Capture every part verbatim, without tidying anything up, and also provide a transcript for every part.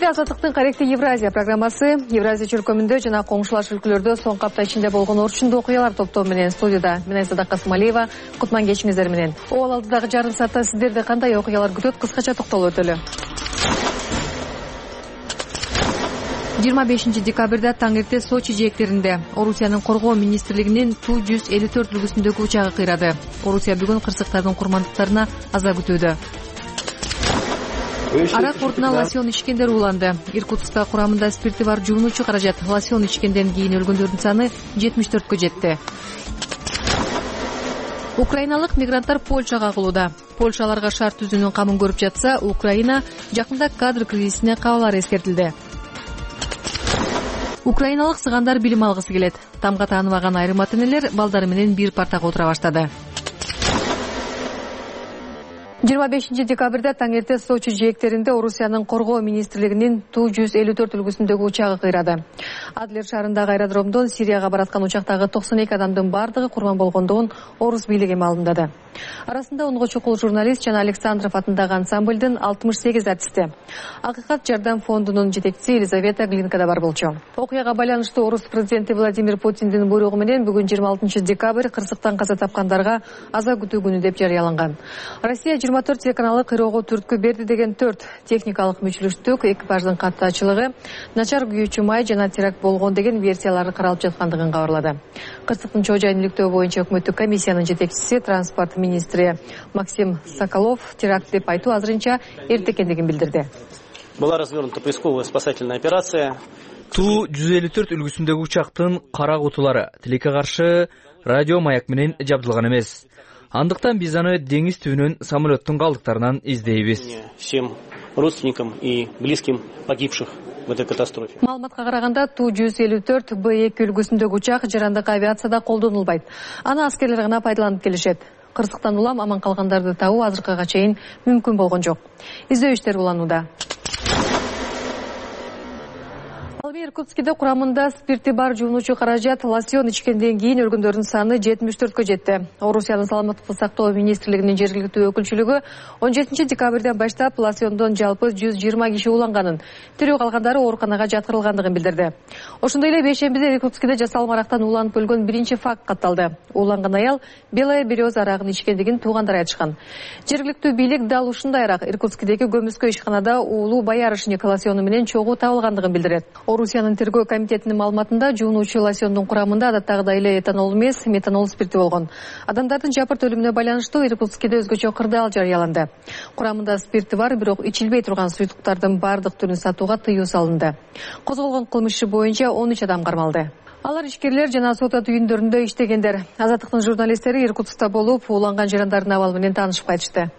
Азаттыктын Каректи Евразия программасы. Евразия чөлкөмүндө жана коңшулаш өлкөлөрдө соңку апта ичинде болгон орчундуу окуялар топтому менен студияда мен Айсада Касымалиева. Кутман кечиңиздер менен. Ол алдыдагы жарым саатта сиздерди кандай окуялар күтөт, кыскача токтолуп өтөлү. жыйырма бешинчи декабрда таң эрте Сочи жээктеринде Орусиянын коргоо министрлигинин Ту жүз элүү төрт үлгүсүндөгү учагы кыйрады. Орусия бүгүн кырсыктардын курмандыктарына аза күтүүдө. Арак портуна лосьон ичкендер ууланды. Иркутскта курамында спирти бар жуунуучу каражат лосьон ичкенден кийин өлгөндөрдүн саны жетимиш төрткө жетти. Украиналык мигранттар Польшага агылууда. Польша аларга шаар түзүүнүн камын көрүп жатса, Украина жакында кадр кризисине кабалар эскертилди. Украиналык сыгандар билим алгысы келет. Тамга тааныбаган айрым ата-энелер балдары менен бир партага отура баштады. жыйырма бешинчи декабрда таң эрте Сочи жээктеринде Орусиянын коргоо министрлигинин Ту жүз элүү төрт үлгүсүндөгү учагы кыйрады. Адлер шаарындагы аэродромдон Сирияга бараткан учактагы токсон эки адамдын бардыгы курман болгондугун Орус бийлиги маалымдады. Арасында онго чукул журналист жана Александров атындагы ансамблдын алтымыш сегиз артисти. Акыйкат жардам фондунун жетекчиси Елизавета Глинка да бар болчу. Окуяга байланыштуу Орус президенти Владимир Путиндин буйругу менен бүгүн жыйырма алтынчы декабрь кырсыктан каза тапкандарга аза күтүү күнү деп жарыяланган. Россия жыйырма төрт телеканалы кыйроого түрткү берди деген төрт техникалык мүчүлүштүк, экипаждын каттаачылыгы, начар күйүүчү май жана теракт болгон деген версиялары каралып жаткандыгын кабарлады. Кырсыктын чоо жайын иликтөө боюнча өкмөттүк комиссиянын жетекчиси транспорт министри Максим Соколов теракт деп айтуу азырынча эрте экендигин билдирди. Была развернута поисковая спасательная операция. Ту жүз элүү төрт үлгүсүндөгү учактын кара кутулары тилекке каршы радио маяк менен жабдылган эмес. Андыктан биз аны деңиз түбүнөн самолеттун калдыктарынан издейбиз. Всем родственникам и близким погибших в этой катастрофе. Маалыматка караганда Ту жүз элүү төрт Б эки үлгүсүндөгү учак жарандык авиацияда колдонулбайт. Аны аскерлер гана пайдаланып келишет. Кырсыктан улам аман калгандарды табуу азыркыга чейин мүмкүн болгон жок. Издөө иштери уланууда. Иркутскиде курамында спирти бар жуунуучу каражат лосьон ичкенден кийин өлгөндөрдүн саны жетимиш төрткө жетти. Орусиянын саламаттыкты сактоо министрлигинин жергиликтүү өкүлчүлүгү он жетинчи декабрдан баштап лосьондон жалпы жүз жыйырма киши ууланганын, тирүү калгандары ооруканага жаткырылгандыгын билдирди. Ошондой эле бейшембиде Иркутскиде жасалма арактан ууланып өлгөн биринчи факт катталды. Ууланган аял белая береза арагын ичкендигин туугандары айтышкан. Жергиликтүү бийлик дал ушундай арак Иркутскидеги көмүскө ишканада уулуу боярышник лосьону менен чогуу табылгандыгын билдирет. Орусиянын тергөө комитетинин маалыматында жуунуучу лосьондун курамында адаттагыдай эле этанол эмес, метанол спирти болгон. Адамдардын жапырт өлүмүнө байланыштуу Иркутскиде өзгөчө кырдаал жарыяланды. Курамында спирти бар, бирок ичилбей турган суюктуктардын бардык түрүн сатууга тыюу салынды. Козголгон кылмыш иши боюнча он үч адам кармалды. Алар ишкерлер жана сот үйүндөрүндө иштегендер. Азаттыктын журналисттери Иркутскта болуп, ууланган жарандардын абалы менен таанышып кайтышты.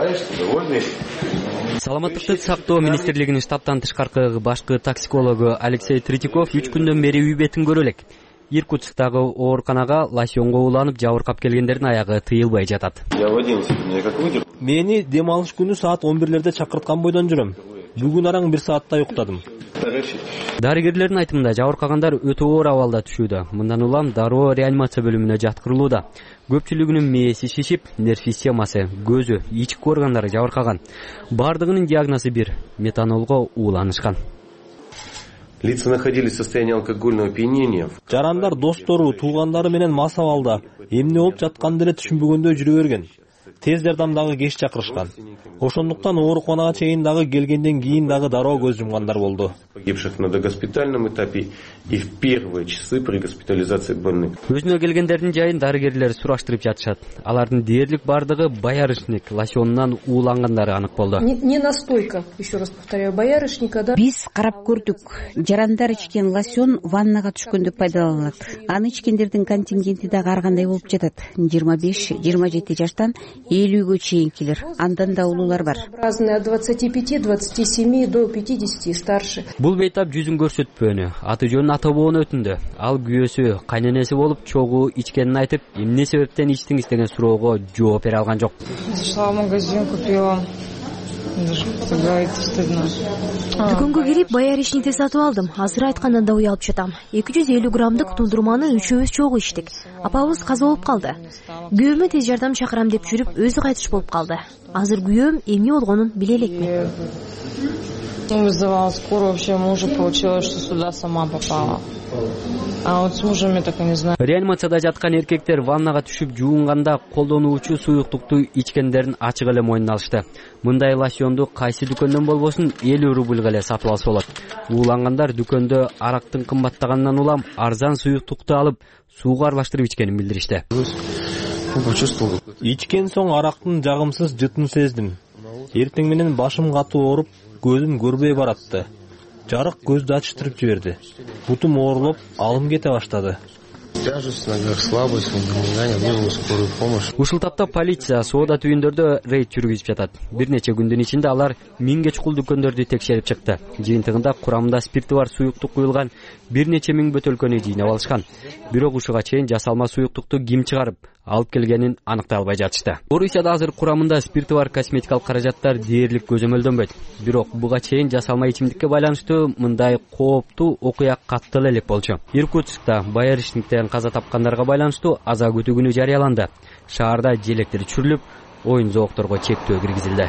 Саламаттыкты сактоо министрлигинин штабтан тышкаркы башкы токсикологу Алексей Третьяков үч күндөн бери үй бетин көрө элек. Иркутсктагы ооруканага лосьонго ууланып жабыркап келгендердин аягы тыйылбай жатат. Мени дем алыш күнү саат он бирлерде чакырткан бойдон жүрөм. Бүгүн араң бир сааттай уктадым. Дарыгерлердин айтымында жабыркагандар өтө оор абалда түшүүдө. Мындан улам дароо реанимация бөлүмүнө жаткырылууда. Көпчүлүгүнүн мээси шишип, нерв системасы, көзү, ички органдары жабыркаган. Бардыгынын диагнозу бир — метанолго ууланышкан. Лица находились в состоянии алкогольного опьянения. Жарандар достору, туугандары менен мас абалда эмне болуп жатканын деле түшүнбөгөндөй жүрө берген. Тез жардамдагы кеш чакырышкан. Ошондуктан ооруканага чейин дагы келгенден кийин дагы дароо көз жумгандар болду. Погибших на догоспитальном этапе и в первые часы при госпитализации больных. Өзүнө келгендердин жайын дарыгерлер сураштырып жатышат. Алардын дээрлик бардыгы боярышник лосьонунан уулангандары анык болду. Не, не настойка, еще раз повторяю, боярышника, да? Биз карап көрдүк. Жарандар ичкен лосьон ваннага түшкөндө пайдаланылат. Аны ичкендердин контингенти дагы ар кандай болуп жатат. жыйырма беш жыйырма жети жаштан элүүгө чейинкилер. Андан да улуулар бар. Разные от двадцати пяти двадцати семи до пятидесяти и старше. Бул бейтап жүзүн көрсөтпөөнү, аты жөнүн ата боон өтүндү. Ал күйөөсү, кайненеси болуп чогуу ичкенин айтып, эмне себептен ичтиңиз деген суроого жооп бере алган жок. Зашла в магазин, купила. Дүкөнгө кирип боярышникти сатып алдым. Азыр айткандан да уялып жатам. эки жүз элүү граммдык тундурманы үчөөбүз чогуу ичтик. Апабыз каза болуп калды. Күйөөмө тез жардам чакырам деп жүрүп өзү кайтыш болуп калды. Азыр күйөөм эмне болгонун биле элекмин. Ну, вызывала скорую, вообще мужа, получилось, что сюда сама попала. А вот с мужем я так и не знаю. Реанимацияда жаткан эркектер ваннага түшүп жуунганда колдонуучу суюктукту ичкендерин ачык эле мойнуна алышты. Мындай лосьонду кайсы дүкөндөн болбосун элүү рубльга эле сатып алса болот. Уулангандар дүкөндө арактын кымбаттаганынан улам арзан суюктукту алып сууга аралаштырып ичкенин билдиришти. Ичкен соң арактын жагымсыз жытын сездим. Эртең менен башым катуу ооруп, көзүм көрбөй баратты. Жарык көздү ачыштырып жиберди. Бутум оорулуп, алым кете баштады. Тяжесть, ногах, слабость, недомогание, вызвал скорую помощь. Ушул тапта полиция соода түйүндөрдө рейд жүргүзүп жатат. Бир нече күндүн ичинде алар миңге чукул дүкөндөрдү текшерип чыкты. Жыйынтыгында курамында спирти бар суюктук куюлган бир нече миң бөтөлкөнү жыйнап алышкан. Бирок ушуга чейин жасалма суюктукту ким чыгарып алып келгенин аныктай албай жатышты. Орусияда азыр курамында спирти бар косметикалык каражаттар дээрлик көзөмөлдөнбөйт. Бирок буга чейин жасалма ичимдикке байланыштуу мындай кооптуу окуя каттала элек болчу. Иркутскта баяришниктен каза тапкандарга байланыштуу аза күтүү күнү жарыяланды. Шаарда желектер чүрүлүп, оюн зоокторго чектөө киргизилди.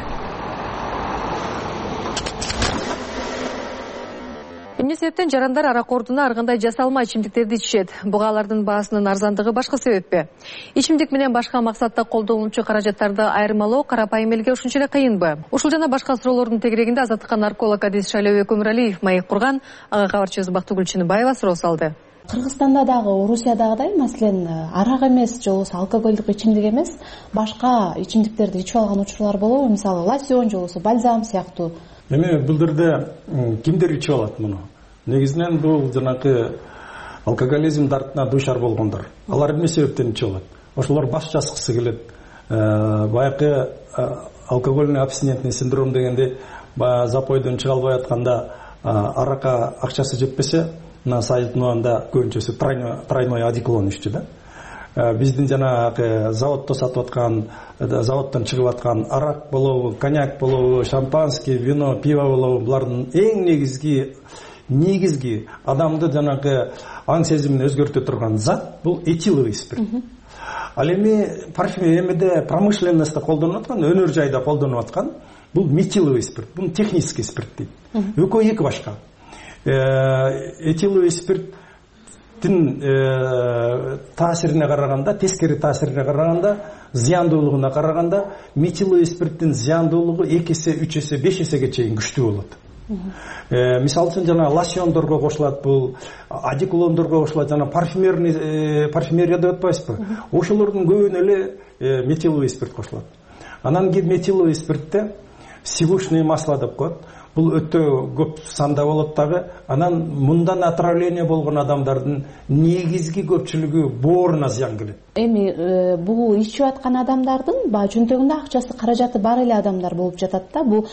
Эмне себептен жарандар арак ордуна ар кандай жасалма ичимдиктерди ичишет? Буга алардын баасынын арзандыгы башка себеппи? Ичимдик менен башка максатта колдонулчу каражаттарды айырмалоо карапайым элге ушунча эле кыйынбы? Ушул жана башка суроолордун тегерегинде Азаттыкка нарколог Адис Шайлебек Өмүралиев маек курган. Ага кабарчыбыз Бактыгүл Чыныбаева суроо салды. Кыргызстанда дагы, Орусиядагыдай, маселен, арак эмес же болбосо алкоголдук ичимдик эмес, башка ичимдиктерди ичип алган учурлар болобу? Мисалы, лосьон же болбосо бальзам сыяктуу. Эми бул жерде кимдер ичип алат муну? Негизинен бул жанакы алкоголизм дартына дуушар болгондор. Алар эмне себептен ичип алат? Ошолор баш жазгысы келет. Баягы алкогольный абстинентный синдром дегенде баягы запойдон чыга албай атканда аракка акчасы жетпесе, мына сайытында көбүнчөсү тройной тройной одеколон ичти да. Биздин жанагы заводдо сатып аткан, заводдон чыгып аткан арак болобу, коньяк болобу, шампанский, вино, пиво болобу, булардын эң негизги негизги адамды жанагы аң сезимин өзгөртө турган зат бул этиловый спирт. Ал эми парфюмерияда, промышленностьта колдонуп аткан, өнөр жайда колдонуп аткан бул метиловый спирт, бул технический спирт дейт. Экөө эки башка. Этиловый спирттин таасирине караганда, тескери таасирине караганда, зыяндуулугуна караганда метиловый спирттин зыяндуулугу эки эсе, үч эсе, беш эсеге чейин күчтүү болот. Мисалы үчүн жана лосьондорго кошулат, бул одеколондорго кошулат, жана парфюмерный парфюмерия деп атпайсызбы? Ошолордун көбүнө эле метиловый спирт кошулат. Анан кийин метиловый спиртте сивушное масло деп коет. Бул өтө көп санда болот дагы. Анан мындан отравление болгон адамдардын негизги көпчүлүгү бооруна зыян келет. Эми бул ичип аткан адамдардын баа чөнтөгүндө акчасы, каражаты бар эле адамдар болуп жатат да. Бул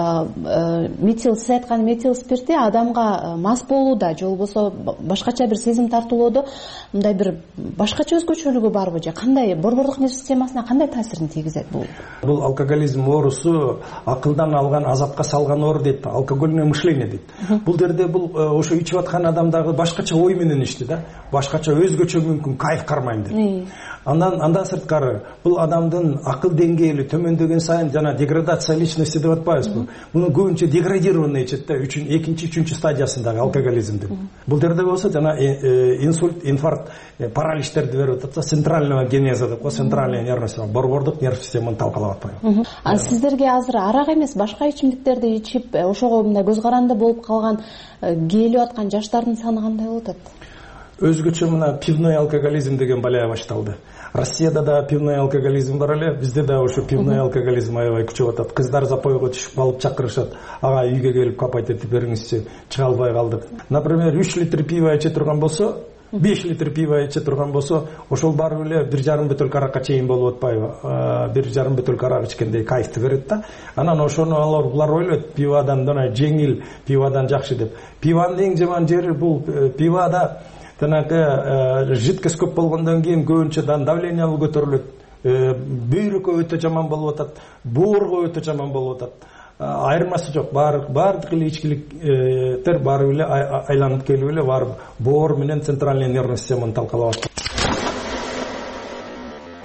метил, сиз айткан метил спирти адамга мас болууда же болбосо башкача бир сезим тартуулоодо мындай бир башкача өзгөчөлүгү барбы же кандай борбордук нерв системасына кандай таасирин тийгизет бул? Бул алкоголизм оорусу акылдан алган азапка салган оору дейт, алкогольное мышление дейт. Бул жерде бул ошо ичип аткан адамдагы башкача ой менен ичти да, башкача өзгөчө мүмкүн кайф кармайм дейт. Андан андан сырткары бул адамдын акыл деңгээли төмөндөгөн сайын жана деградация личности деп атпайбызбы? Муну көбүнчө деградированный ичет да, үчүн экинчи, үчүнчү стадиясындагы алкоголизмдин. Бул жерде болсо жана инсульт, инфаркт, параличтерди берип атса, центрального генеза деп коет, центральная нервная система, борбордук нерв системаны талкалап атпайбы? А сиздерге азыр арак эмес, башка ичимдиктерди ичип, ошого мындай көз каранды болуп калган, келип аткан жаштардын саны кандай болуп атат? Өзгөчө мына пивной алкоголизм деген балая башталды. Россияда да пивной алкоголизм бар эле, бизде да ошо пивной алкоголизм аябай күчөп атат. Кыздар запойго түшүп алып чакырышат. Ага үйгө келип капать этип бериңизчи, чыга албай калдык. Например, үч литр пиво иче турган болсо, беш литр пиво иче турган болсо, ошол барып эле бир жарым бөтөлкө аракка чейин болуп атпайбы? Бир жарым бөтөлкө арак ичкендей кайфты берет да. Анан ошону алар булар ойлойт, пиводан дана жеңил, пиводан жакшы деп. Пивонун эң жаман жери бул пивода жанагы жидкость көп болгондон кийин көбүнчө давление көтөрүлөт, бөйрөккө өтө жаман болуп атат, боорго өтө жаман болуп атат. Айырмасы жок, баардык эле ичкиликтер барып эле айланып келип эле барып боор менен центральный нервный системаны талкалап атат.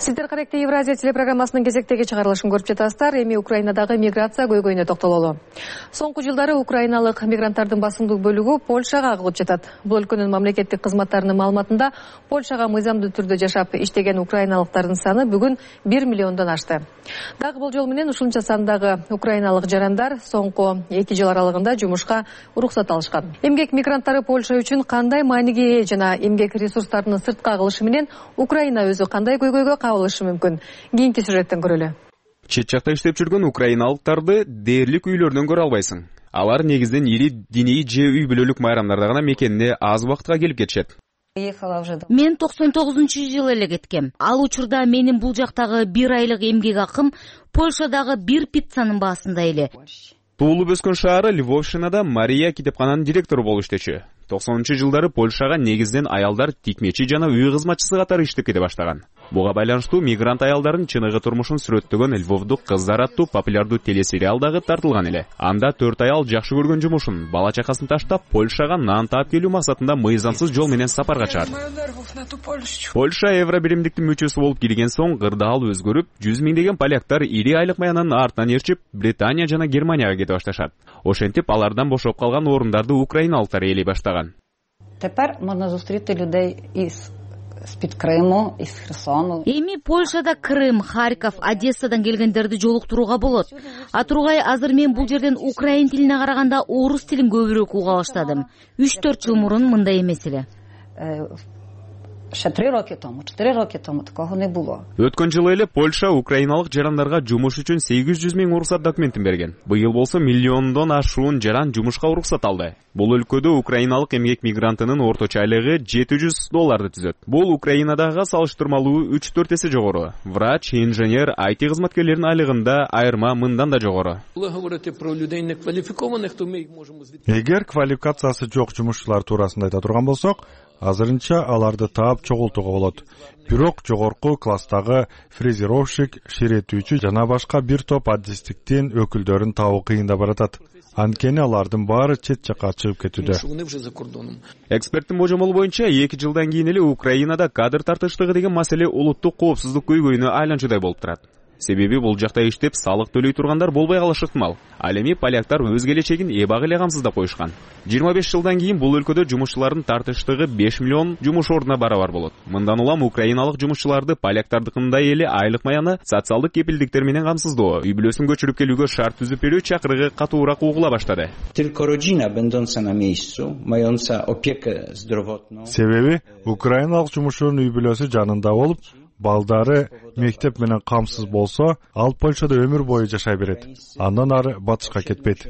Сиздер каректе Евразия телепрограммасынын кезектеги чыгарылышын көрүп жатасыздар. Эми Украинадагы миграция көйгөйүнө токтололу. Соңку жылдары украиналык мигранттардын басымдуу бөлүгү Польшага агылып жатат. Бул өлкөнүн мамлекеттик кызматтарынын маалыматында Польшага мыйзамдуу түрдө жашап иштеген украиналыктардын саны бүгүн бир миллиондон ашты. Дагы болжол менен ушунча сандагы украиналык жарандар соңку эки жыл аралыгында жумушка уруксат алышкан. Эмгек мигранттары Польша үчүн кандай мааниге ээ жана эмгек ресурстарынын сыртка агылышы менен Украина өзү кандай көйгөйгө кабылышы мүмкүн? Кийинки сюжеттен көрөлү. Чет жакта иштеп жүргөн украиналыктарды дээрлик үйлөрдөн көрө албайсың. Алар негизден ири диний же үй бүлөлүк майрамдарда гана мекенине аз убакытка келип кетишет. Мен токсон тогузунчу жылы эле кеткем. Ал учурда менин бул жактагы бир айлык эмгек акым Польшадагы бир пиццанын баасында эле. Туулуп өскөн шаары Львовшинада Мария китепкананын директору болуп иштечү. токсонунчу жылдары Польшага негизден аялдар тикмечи жана үй кызматчысы катары иштеп кете баштаган. Буга байланыштуу мигрант аялдардын чыныгы турмушун сүрөттөгөн Львовдук кыздар аттуу популярдуу телесериалдагы тартылган эле. Анда төрт аял жакшы көргөн жумушун, бала чакасын таштап, Польшага нан таап келүү максатында мыйзамсыз жол менен сапарга чыгат. Польша Евробиримдиктин мүчөсү болуп кирген соң кырдаал өзгөрүп, жүз миңдеген поляктар ири айлык маянын артынан ээрчип, Британия жана Германияга кете башташат. Ошентип алардан бошоп калган орундарды украиналыктар ээлей баштаган. Тепер можна зустріти людей із з-під Криму, із Херсону. Эми Польшада Крым, Харьков, Одессадан келгендерди жолуктурууга болот. А тургай азыр мен бул жерден украин тилине караганда орус тилин көбүрөөк уга баштадым. үч төрт жыл мурун мындай эмес эле. Ще три роки тому, чотири роки тому такого не було. Өткөн жылы эле Польша украиналык жарандарга жумуш үчүн сегиз жүз миң уруксат документин берген. Быйыл болсо миллиондон ашуун жаран жумушка уруксат алды. Бул өлкөдө украиналык эмгек мигрантынын орточо айлыгы жети жүз долларды түзөт. Бул Украинадагы салыштырмалуу үч төрт эсе жогору. Врач, инженер, ай ти кызматкерлеринин айлыгында айырма мындан да жогору. Эгер квалификациясы жок жумушчулар туурасында айта турган болсок, азырынча аларды таап чогултууга болот. Бирок жогорку класстагы фрезеровщик, ширетүүчү жана башка бир топ адистиктин өкүлдөрүн табуу кыйында баратат. Анткени алардын баары чет жакка чыгып кетүүдө. Эксперттин божомолу боюнча эки жылдан кийин эле Украинада кадр тартыштыгы деген маселе улуттук коопсуздук көйгөйүнө айланчудай болуп турат. Себеби бул жакта иштеп салык төлөй тургандар болбой калышы ыктымал. Ал эми поляктар өз келечегин эбак эле камсыздап коюшкан. жыйырма беш жылдан кийин бул өлкөдө жумушчулардын тартыштыгы беш миллион жумуш ордуна барабар болот. Мындан улам украиналык жумушчуларды поляктардыкындай эле айлык маяны социалдык кепилдиктер менен камсыздоо, үй бүлөсүн көчүрүп келүүгө шарт түзүп берүү чакырыгы катуураак угула баштады. Себеби украиналык жумушчунун үй бүлөсү жанында болуп, балдары мектеп менен камсыз болсо, ал Польшада өмүр бою жашай берет. Андан ары батышка кетпейт.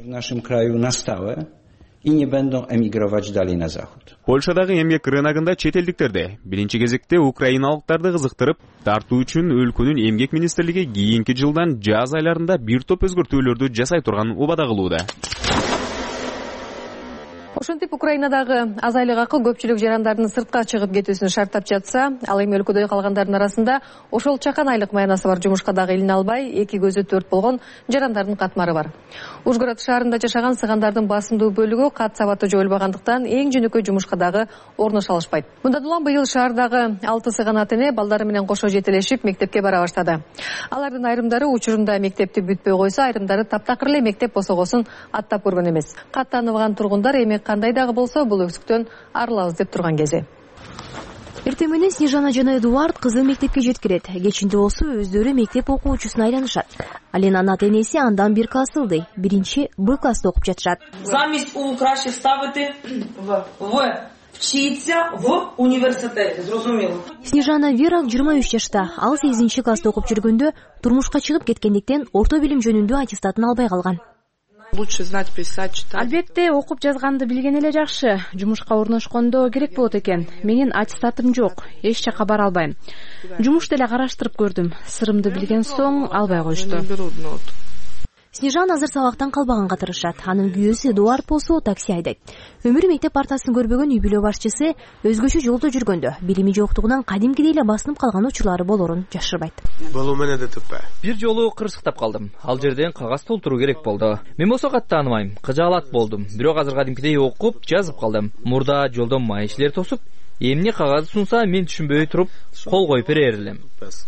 Польшадагы эмгек рыногунда чет элдиктерди биринчи кезекте украиналыктарды кызыктырып тартуу үчүн өлкөнүн эмгек министрлиги кийинки жылдан жаз айларында бир топ өзгөртүүлөрдү жасай турган убада кылууда. Ошентип Украинадагы аз айлык акы көпчүлүк жарандардын сыртка чыгып кетүүсүн шарттап жатса, ал эми өлкөдө калгандардын арасында ошол чакан айлык маянасы бар жумушка дагы илине албай, эки көзү төрт болгон жарандардын катмары бар. Ужгород шаарында жашаган сыгандардын басымдуу бөлүгү кат сабаты жоюлбагандыктан эң жөнөкөй жумушка дагы орноша алышпайт. Мындан улам быйыл шаардагы алты сыган ата эне балдары менен кошо жетелешип мектепке бара баштады. Алардын айрымдары учурунда мектепти бүтпөй койсо, айрымдары таптакыр эле мектеп босогосун аттап көргөн эмес. Кат тааныбаган тургундар эми кандай дагы болсо бул өксүктөн арылабыз деп турган кези. Эртең менен Снежана жана Эдуард кызын мектепке жеткирет. Кечинде болсо өздөрү мектеп окуучусуна айланышат. Аленанын ата энеси андан бир класс ылдый. Биринчи Б класста окуп жатышат. Замість у краще ставити в в вчиться в университете. Зрозуміло. Снежана Вера жыйырма үч жашта. Ал сегизинчи класста окуп жүргөндө турмушка чыгып кеткендиктен орто билим жөнүндө аттестатын албай калган. Лучше знать, писать, читать. Албетте, окуп жазганды билген эле жакшы. Жумушка орношкондо керек болот экен. Менин аттестатым жок. Эч жака бара албайм. Жумушту эле караштырып көрдүм. Сырымды билген соң албай коюшту. Снежан азыр сабактан калбаганга тырышат. Анын күйөөсү Эдуард болсо такси айдайт. Өмүрү мектеп партасын көрбөгөн үй бүлө башчысы өзгөчө жолдо жүргөндө билими жоктугунан кадимкидей эле басынып калган учурлары болорун жашырбайт. Бир жолу кырсыктап калдым. Ал жерден кагаз толтуруу керек болду. Мен болсо кат тааныбайм, кыжаалат болдум. Бирок азыр кадимкидей окуп, жазып калдым. Мурда жолдон май ишилер тосуп, эмне кагаз сунса мен түшүнбөй туруп кол коюп берер элем.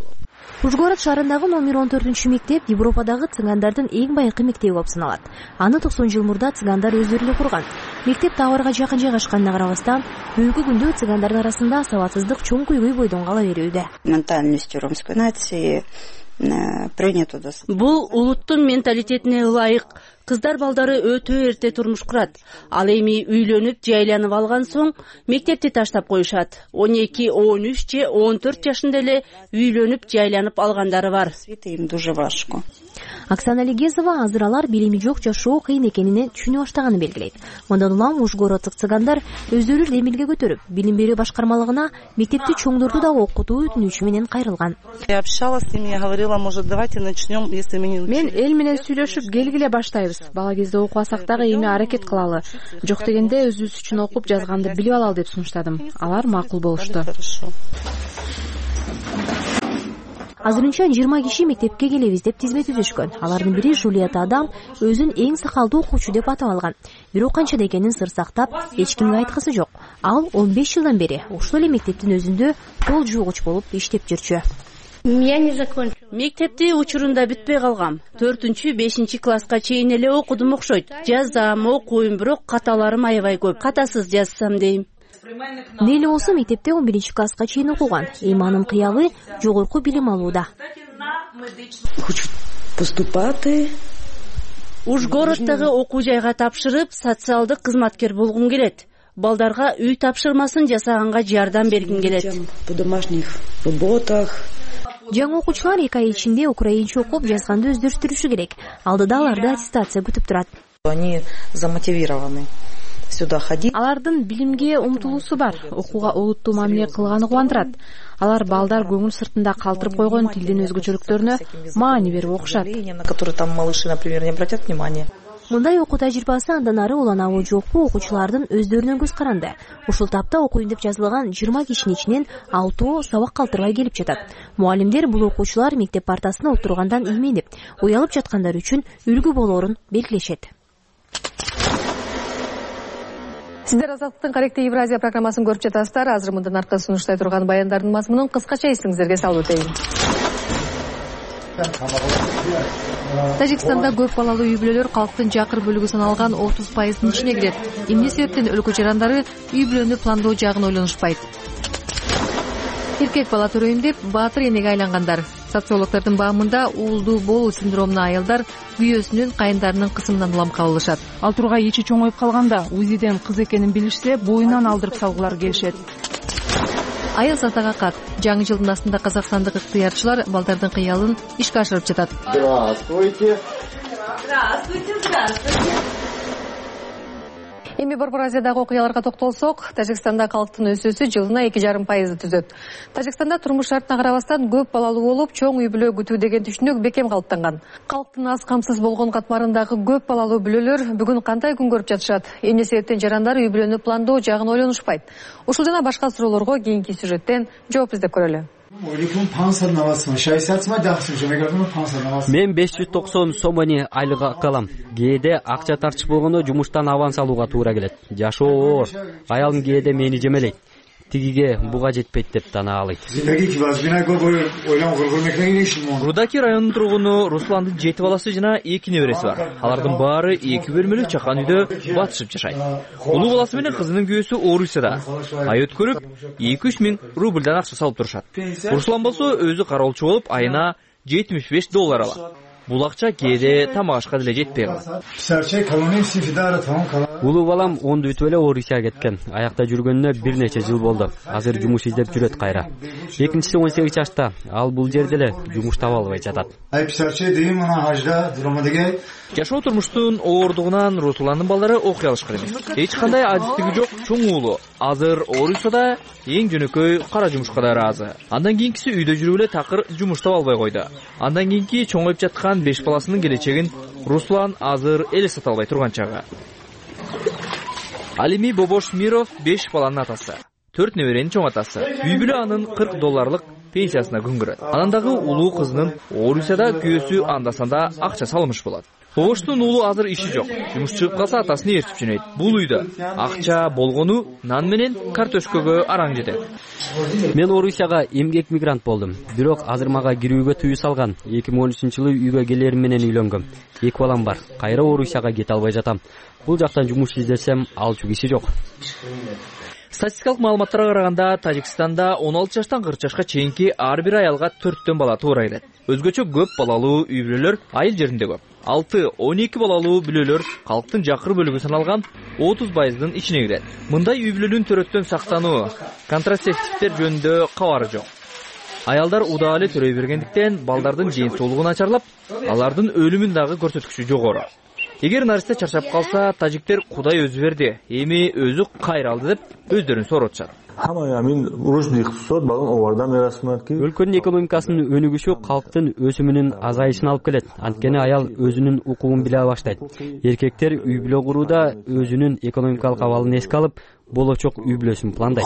Ужгород шаарындагы номер он төртүнчү мектеп Европадагы цыгандардын эң байыркы мектеби болуп саналат. Аны токсон жыл мурда цыгандар өздөрү эле курган. Мектеп табарга жакын жайгашканына карабастан, бүгүнкү күндө цыгандардын арасында сабатсыздык чоң көйгөй бойдон кала берүүдө. Ментальностью ромской нации принято. Бул улуттун менталитетине ылайык. Кыздар балдары өтө эрте турмуш курат. Ал эми үйлөнүп, жайланып алган соң мектепти таштап коюшат. он эки, он үч же он төрт жашында эле үйлөнүп, жайланып алгандары бар. Им дуже важко. Оксана Легезова азыр алар билими жок жашоо кыйын экенин түшүнө баштаганын белгилейт. Мындан улам ужгороддук цыгандар өздөрү демилге көтөрүп, билим берүү башкармалыгына мектепти чоңдорду да окутуу өтүнүчү менен кайрылган. Я общалась с ними, я говорила, может, давайте начнем, если мы не учим. Мен эл менен сүйлөшүп келгиле баштайбыз. Бала кезде окубасак дагы эми аракет кылалы. Жок дегенде өзүбүз үчүн окуп жазганды билип алалы деп сунуштадым. Алар макул болушту. Азырынча жыйырма киши мектепке келебиз деп тизме түзүшкөн. Алардын бири Жулиета Адам өзүн эң сакалдуу окуучу деп атап алган. Бирок канчада экенин сыр сактап, эч кимге айткысы жок. Ал он беш жылдан бери ушул эле мектептин өзүндө кол жуугуч болуп иштеп жүрчү. Мектепти учурунда бүтпөй калгам. төртүнчү, бешинчи класска чейин эле окудум окшойт. Жазам, окуйм, бирок каталарым аябай көп. Катасыз жазсам дейм. Нели болсо мектепте он биринчи класска чейин окуган. Эми анын кыялы жогорку билим алууда. Хочу поступати. Ужгороддогу окуу жайга тапшырып, социалдык кызматкер болгум келет. Балдарга үй тапшырмасын жасаганга жардам бергим келет. По домашних работах. Жаңы окуучулар эки ай ичинде украинче окуп жазганды өздөштүрүшү керек. Алдыда аларды аттестация күтүп турат. Они замотивированы сюда ходить. Алардын билимге умтулуусу бар. Окууга олуттуу мамиле кылганы кубандырат. Алар балдар көңүл сыртында калтырып койгон тилдин өзгөчөлүктөрүнө маани берип окушат. На которые там малыши, например, не обратят внимания. Мындай окуу тажрыйбасы андан ары уланабы жокпу окуучулардын өздөрүнөн көз каранды. Ушул тапта окуйм деп жазылган жыйырма кишинин ичинен алтоо сабак калтырбай келип жатат. Муалимдер бул окуучулар мектеп партасына отургандан ийменип, уялып жаткандар үчүн үлгү болоорун белгилешет. Сиздер Азаттыктын Каректи Евразия программасын көрүп жатасыздар. Азыр мындан аркы сунуштай турган баяндардын мазмунун кыскача эсиңиздерге салып өтөйүн. Тажикстанда көп балалуу үй бүлөлөр калктын жакыр бөлүгү саналган отуз пайыздын ичине кирет. Эмне себептен өлкө жарандары үй бүлөнү пландоо жагын ойлонушпайт? Эркек бала төрөйүм деп баатыр энеге айлангандар. Социологдордун баамында уулдуу болуу синдромуна аялдар күйөөсүнүн, кайындарынын кысымынан улам кабылышат. Ал тургай ичи чоңоюп калганда УЗИден кыз экенин билишсе, боюнан алдырып салгылар келишет. Айыл сатага кат. Жаңы жылдын астында казакстандык ыктыярчылар балдардын кыялын ишке ашырып жатат. Здравствуйте. Здравствуйте, здравствуйте. Эми Борбор Азиядагы окуяларга токтолсок, Тажикстанда калктын өсүүсү жылына эки жарым пайызды түзөт. Тажикстанда турмуш шартына карабастан көп балалуу болуп, чоң үй бүлө күтүү деген түшүнүк бекем калыптанган. Калктын аз камсыз болгон катмарындагы көп балалуу бүлөлөр бүгүн кандай күн көрүп жатышат? Эмне себептен жарандар үй бүлөнү пландоо жагын ойлонушпайт? Ушул жана башка суроолорго кийинки сюжеттен жооп издеп көрөлү. Мен беш жүз токсон сомони айлык алам. Кээде акча тартыш болгондо жумуштан аванс алууга туура келет. Жашоо оор. Аялым кээде мени жемелейт. Тигиге буга жетпейт деп танаалайт. Рудаки районунун тургуну Русландын жети баласы жана эки небереси бар. Алардын баары эки бөлмөлүү чакан үйдө батышып жашайт. Улуу баласы менен кызынын күйөөсү Орусияда. Ай өткөрүп эки үч миң рубльдан акча салып турушат. Руслан болсо өзү кароолчу болуп айына жетимиш беш доллар алат. Бул акча кээде тамак ашка деле жетпей калат. Улуу балам онду бүтүп эле Орусияга кеткен. Аякта жүргөнүнө бир нече жыл болду. Азыр жумуш издеп жүрөт кайра. Экинчиси он сегиз жашта. Ал бул жерде эле жумуш таба албай жатат. Жашоо турмуштун ооругунан Русландын балдары окуй алышкан эмес. Эч кандай адистиги жок чоң уулу. Азыр Орусияда эң жөнөкөй кара жумушка да ыраазы. Андан кийинкиси үйдө жүрүп эле такыр жумуш таба албай койду. Андан кийинки чоңоюп жаткан беш баласынын келечегин Руслан азыр элестете албай турган чагы. Алими Бобош Миров беш баланын атасы. төрт неберенин чоң атасы. Үй бүлө анын кырк долларлык пенсиясына күн көрөт. Анан дагы улуу кызынын Орусияда күйөөсү анда-санда акча салымыш болот. Тогуштун уулу азыр иши жок. Жумуш чыгып калса атасын ээрчип жөнөйт. Бул үйдө акча болгону нан менен картошкага араң жетет. Мен Орусияга эмгек мигрант болдум. Бирок азыр мага кирүүгө тыюу салган. эки миң он үчүнчү жылы үйгө келерим менен үйлөнгөм. Эки балам бар. Кайра Орусияга кете албай жатам. Бул жактан жумуш издесем, алчу киши жок. Статистикалык маалыматтарга караганда, Тажикстанда он алты жаштан кырк жашка чейинки ар бир аялга төрттөн бала туура келет. Өзгөчө көп балалуу үй бүлөлөр айыл жеринде көп. алты он эки балалуу бүлөлөр калктын жакыр бөлүгү саналган отуз пайыздын ичине кирет. Мындай үй бүлөнүн төрөттөн сактануу, контрацептивдер жөнүндө кабары жок. Аялдар удаа эле төрөй бергендиктен балдардын ден соолугу начарлап, алардын өлүмүн дагы көрсөткүчү жогору. Эгер наристе чарчап калса, тажиктер Кудай өзү берди, эми өзү кайра алды деп өздөрүн соротушат. Өлкөнүн экономикасынын өнүгүшү калктын өсүмүнүн азайышына алып келет. Анткени аял өзүнүн укугун биле баштайт. Эркектер үй бүлө курууда өзүнүн экономикалык абалын эске алып, болочок үй бүлөсүн пландайт.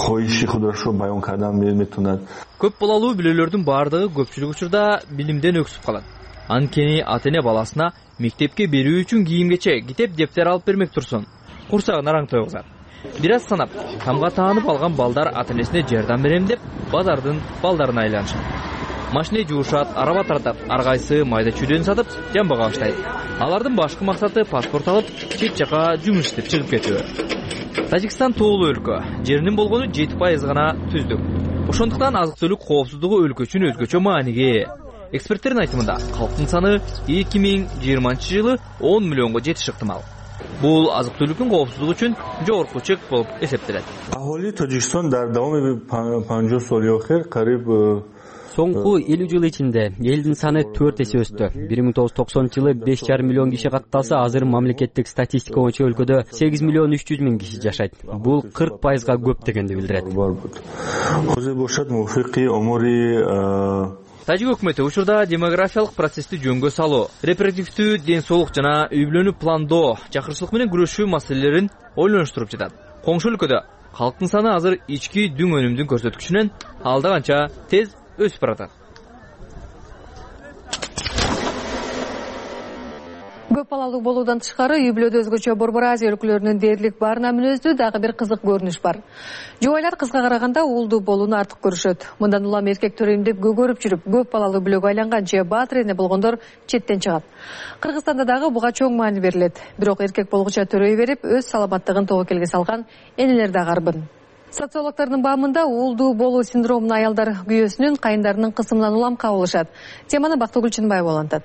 Көп балалуу бүлөлөрдүн баардыгы көпчүлүк учурда билимден өксүп калат. Анткени ата-эне баласына мектепке берүү үчүн кийим-кечек, китеп, дептер алып бермек турсун. Курсагын араң тойгузат. Бир аз санап, тамга таанып алган балдар ата-энесине жардам берем деп базардын балдарына айланышат. Машина жуушат, араба тартат, ар кайсы майда чүйдөн сатып, жамбага баштайт. Алардын башкы максаты паспорт алып, чет жака жумуш иштеп чыгып кетүү. Тажикстан тоолуу өлкө, жеринин болгону жети пайыз гана түздүк. Ошондуктан азык-түлүк коопсуздугу өлкө үчүн өзгөчө мааниге ээ. Эксперттердин айтымында, калктын саны эки миң жыйырманчы жылы он миллионго жетиш ыктымал. Бул азык-түлүктүн коопсуздугу үчүн жогорку чек болуп эсептелет. Соңку элүү жыл ичинде элдин саны төрт эсе өстү. бир миң тогуз жүз токсонунчу жылы беш жарым миллион киши катталса, азыр мамлекеттик статистика боюнча өлкөдө сегиз миллион үч жүз миң киши жашайт. Бул кырк пайызга көп дегенди билдирет. Тажик өкмөтү учурда демографиялык процессти жөнгө салуу, репродуктивдүү ден соолук жана үй бүлөнү пландоо, жакырчылык менен күрөшүү маселелерин ойлонуштуруп жатат. Коңшу өлкөдө калктын саны азыр ички дүң өнүмдүн көрсөткүчүнөн алда канча тез өсүп баратат. Көп балалуу болуудан тышкары үй бүлөдө өзгөчө Борбор Азия өлкөлөрүнүн дээрлик барына мүнөздүү дагы бир кызык көрүнүш бар. Жубайлар кызга караганда уулдуу болууну артык көрүшөт. Мындан улам эркек төрөйм деп көгөрүп жүрүп, көп балалуу бүлөгө айланган же баатыр эне болгондор четтен чыгат. Кыргызстанда дагы буга чоң маани берилет. Бирок эркек болгуча төрөй берип, өз саламаттыгын тобокелге салган энелер да арбын. Социологдордун баамында уулдуу болуу синдромуна аялдар күйөөсүнүн, кайындарынын кысымынан улам кабылышат. Теманы Бактыгүл Чынбаева улантат.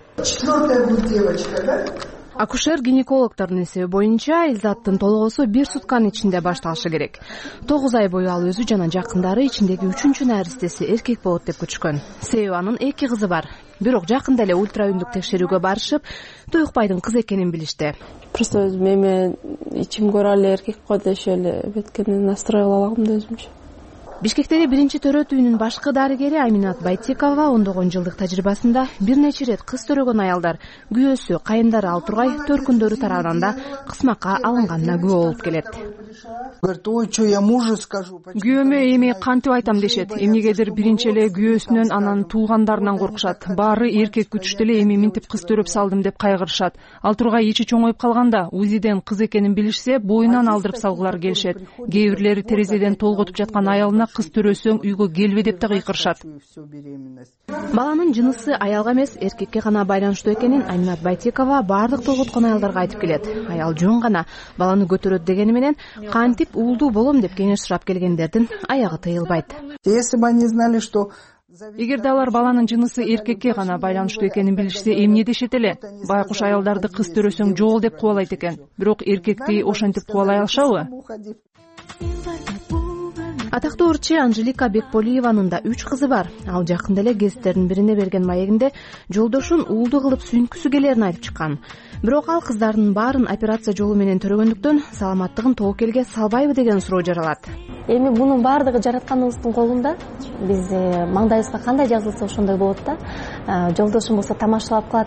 Акушер-гинекологдордун эсеби боюнча Элзаттын толгоосу бир сутканын ичинде башталышы керек. тогуз ай бою ал өзү жана жакындары ичиндеги үчүнчү наристеси эркек болот деп күтүшкөн. Себеби анын эки кызы бар. Бирок жакында эле ультраүндүк текшерүүгө барышып, Туюкбайдын кызы экенин билишти. Просто өзүм эме ичим көрө эле эркек го деши эле беткени настроила алагым да өзүмчө. Бишкектеги биринчи төрө түйүнүн башкы дарыгери Аминат Байтекова ондогон жылдык тажрыйбасында бир нече ирет кыз төрөгөн аялдар күйөөсү, кайындары ал тургай төркүндөрү тарабынан да кысмакка алынганына күбө болуп келет. Күйөөмө эми кантип айтам дешет. Эмнегедир биринчи эле күйөөсүнөн, анан туугандарынан коркушат. Баары эркек күтүштү эле, эми минтип кыз төрөп салдым деп кайгырышат. Ал тургай ичи чоңоюп калганда, УЗИден кыз экенин билишсе, боюнан алдырып салгылар келишет. Кээ бирлери терезеден толготуп жаткан аялына кыз төрөсөң үйгө келбе деп да кыйкырышат. Баланын жынысы аялга эмес, эркекке гана байланыштуу экенин Аминат Байтекова баардык толготкон аялдарга айтып келет. Аял жөн гана баланы көтөрөт дегени менен кантип уулдуу болом деп кеңеш сурап келгендердин аягы тыйылбайт. Эгерде алар баланын жынысы эркекке гана байланыштуу экенин билишсе, эмне дешет эле? Байкуш аялдарды кыз төрөсөң жол деп кубалайт экен. Бирок эркекти ошентип кубалай алышабы? Атактуу ырчы Анжелика Бекполиеванын да үч кызы бар. Ал жакында эле гезиттердин бирине берген маегинде жолдошун уулду кылып сүйүнткүсү келерин айтып чыккан. Бирок ал кыздарынын баарын операция жолу менен төрөгөндүктөн саламаттыгын тобокелге салбайбы деген суроо жаралат. Эми бунун баардыгы жаратканыбыздын колунда. Биз маңдайыбызга кандай жазылса ошондой болот да. Жолдошум болсо тамашалап калат.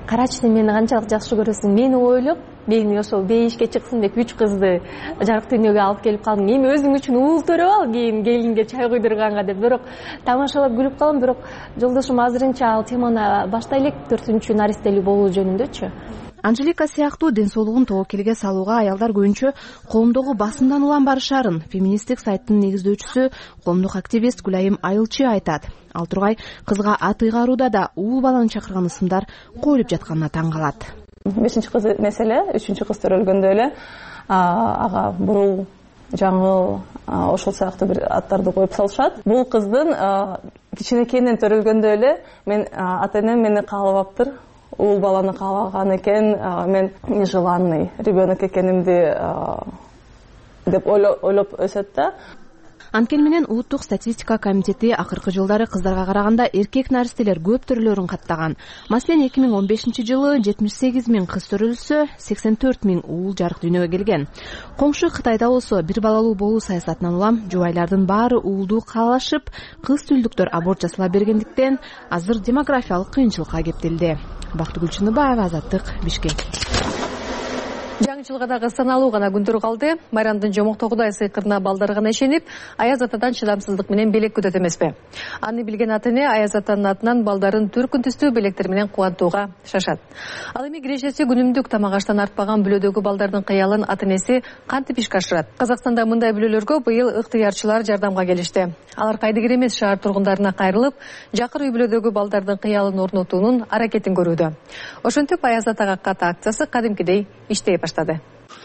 карачы сен мени канчалык жакшы көрөсүң, мени ойлоп мени ошол бейишке чыксын деп үч кызды жарык дүйнөгө алып келип калдың, эми өзүң үчүн уул төрөп ал, кийин келинге чай куйдурганга деп. Бирок тамашалап күлүп калам. Бирок жолдошум азырынча ал теманы баштай элек, төртүнчү наристелүү болуу жөнүндөчү. Анжелика сыяктуу ден соолугун тобокелге салууга аялдар көбүнчө коомдогу басымдан улам барышарын феминисттик сайттын негиздөөчүсү, коомдук активист Гүлайым Айылчы айтат. Ал тургай кызга ат ыйгарууда да уул баланы чакырган ысымдар коюлуп жатканына таң калат. Бешинчи кыз маселе, үчүнчү кыз төрөлгөндө эле ага бурул, жаңыл, ошол сыяктуу бир аттарды коюп салышат. Бул кыздын кичинекейинен төрөлгөндө эле мен ата-энем мени каалабаптыр, уул баланы каалаган экен, мен нежеланный ребенок экенимди деп ойлоп өсөт да. Анткени менен улуттук статистика комитети акыркы жылдары кыздарга караганда эркек наристелер көп төрөлөрүн каттаган. Маселен, эки миң он бешинчи жылы жетимиш сегиз миң кыз төрөлсө, сексен төрт миң уул жарык дүйнөгө келген. Коңшу Кытайда болсо бир балалуу болуу саясатынан улам жубайлардын баары уулду каалашып, кыз түйүлдүктөр аборт жасала бергендиктен азыр демографиялык кыйынчылыкка кептелди. Бактыгүл Чыныбаева, Азаттык, Бишкек. Жаңы жылга дагы саналуу гана күндөр калды. Майрамдын жомоктогудай сыйкырына балдар гана ишенип, Аяз атадан чыдамсыздык менен белек күтөт эмеспи? Аны билген ата-эне Аяз атанын атынан балдарын төркүн түстүү белектер менен кубантууга шашат. Ал эми кирешеси күнүмдүк тамак аштан артпаган бүлөдөгү балдардын кыялын ата-энеси кантип ишке ашырат? Казакстанда мындай бүлөлөргө быйыл ыктыярчылар жардамга келишти. Алар кайдыгер эмес шаар тургундарына кайрылып, жакыр үй бүлөдөгү балдардын кыялын орнотуунун аракетин көрүүдө. Ошентип Аяз атага ката акциясы кадимкидей иштей баштады.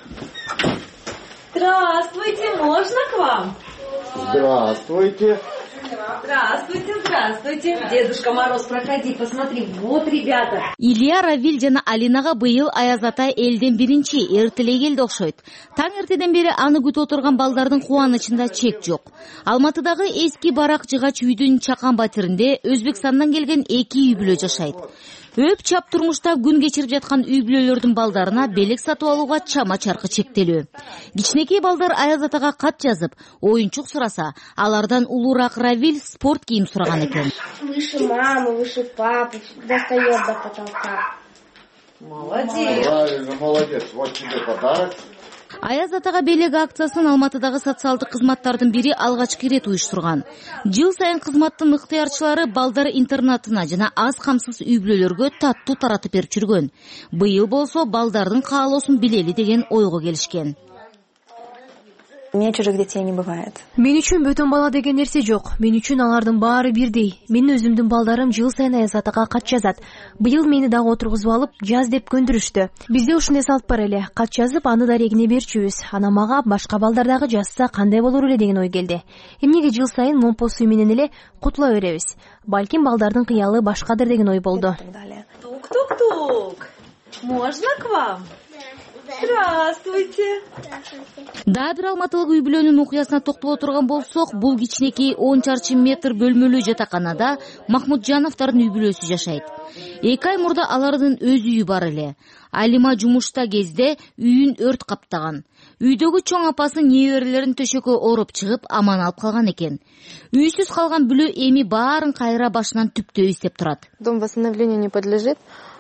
Здравствуйте, можно к вам? Здравствуйте. Здравствуйте, здравствуйте. Дедушка Мороз, проходи, посмотри. Вот ребята. Илья, Равиль жана Алинага быйыл Аяз ата элден биринчи эртелей келди окшойт. Таң эртеден бери аны күтүп отурган балдардын кубанычында чек жок. Алматыдагы эски барак жыгач үйдүн чакан батиринде Өзбекстандан келген эки үй бүлө жашайт. Өп чап турмушта күн кечирип жаткан үй бүлөлөрдүн балдарына белек сатып алууга чама чаркы чектелүү. Кичинекей балдар Аяз атага кат жазып, оюнчук сураса, алардан улуураак Равиль спорт кийим сураган экен. Выше мамы, выше папы, достаёт до потолка. Молодец. Правильно, молодец. Вот тебе подарок. Аяз атага белек акциясын Алматыдагы социалдык кызматтардын бири алгачкы ирет уюштурган. Жыл сайын кызматтын ыктыярчылары балдар интернатына жана аз камсыз үй бүлөлөргө таттуу таратып берип жүргөн. Быйыл болсо балдардын каалоосун билели деген ойго келишкен. Мне чужих детей не бывает. Мен үчүн бөтөн бала деген нерсе жок. Мен үчүн алардын баары бирдей. Менин өзүмдүн балдарым жыл сайын Аяз атага кат жазат. Быйыл мени дагы отургузуп алып, жаз деп көндүрүштү. Бизде ушундай салт бар эле. Кат жазып, аны дарегине берчүбүз. Ана мага башка балдардагы жазса кандай болор эле деген ой келди. Эмнеге жыл сайын момпо суу менен эле кутула беребиз? Балким балдардын кыялы башкадыр деген ой болду. Тук-тук-тук. Можно к вам? Здравствуйте. Да бир алматылык үй бүлөнүн окуясына токтоло турган болсок, бул кичинекей он чарчы метр бөлмөлүү жатаканада Махмутжановдордун үй бүлөсү жашайт. Эки ай мурда алардын өз үйү бар эле. Алима жумушта кезде үйүн өрт каптаган. Үйдөгү чоң апасы неберелерин төшөккө ороп чыгып аман алып калган экен. Үйсүз калган бүлө эми баарын кайра башынан түптөө издеп турат. Дом восстановлению не подлежит.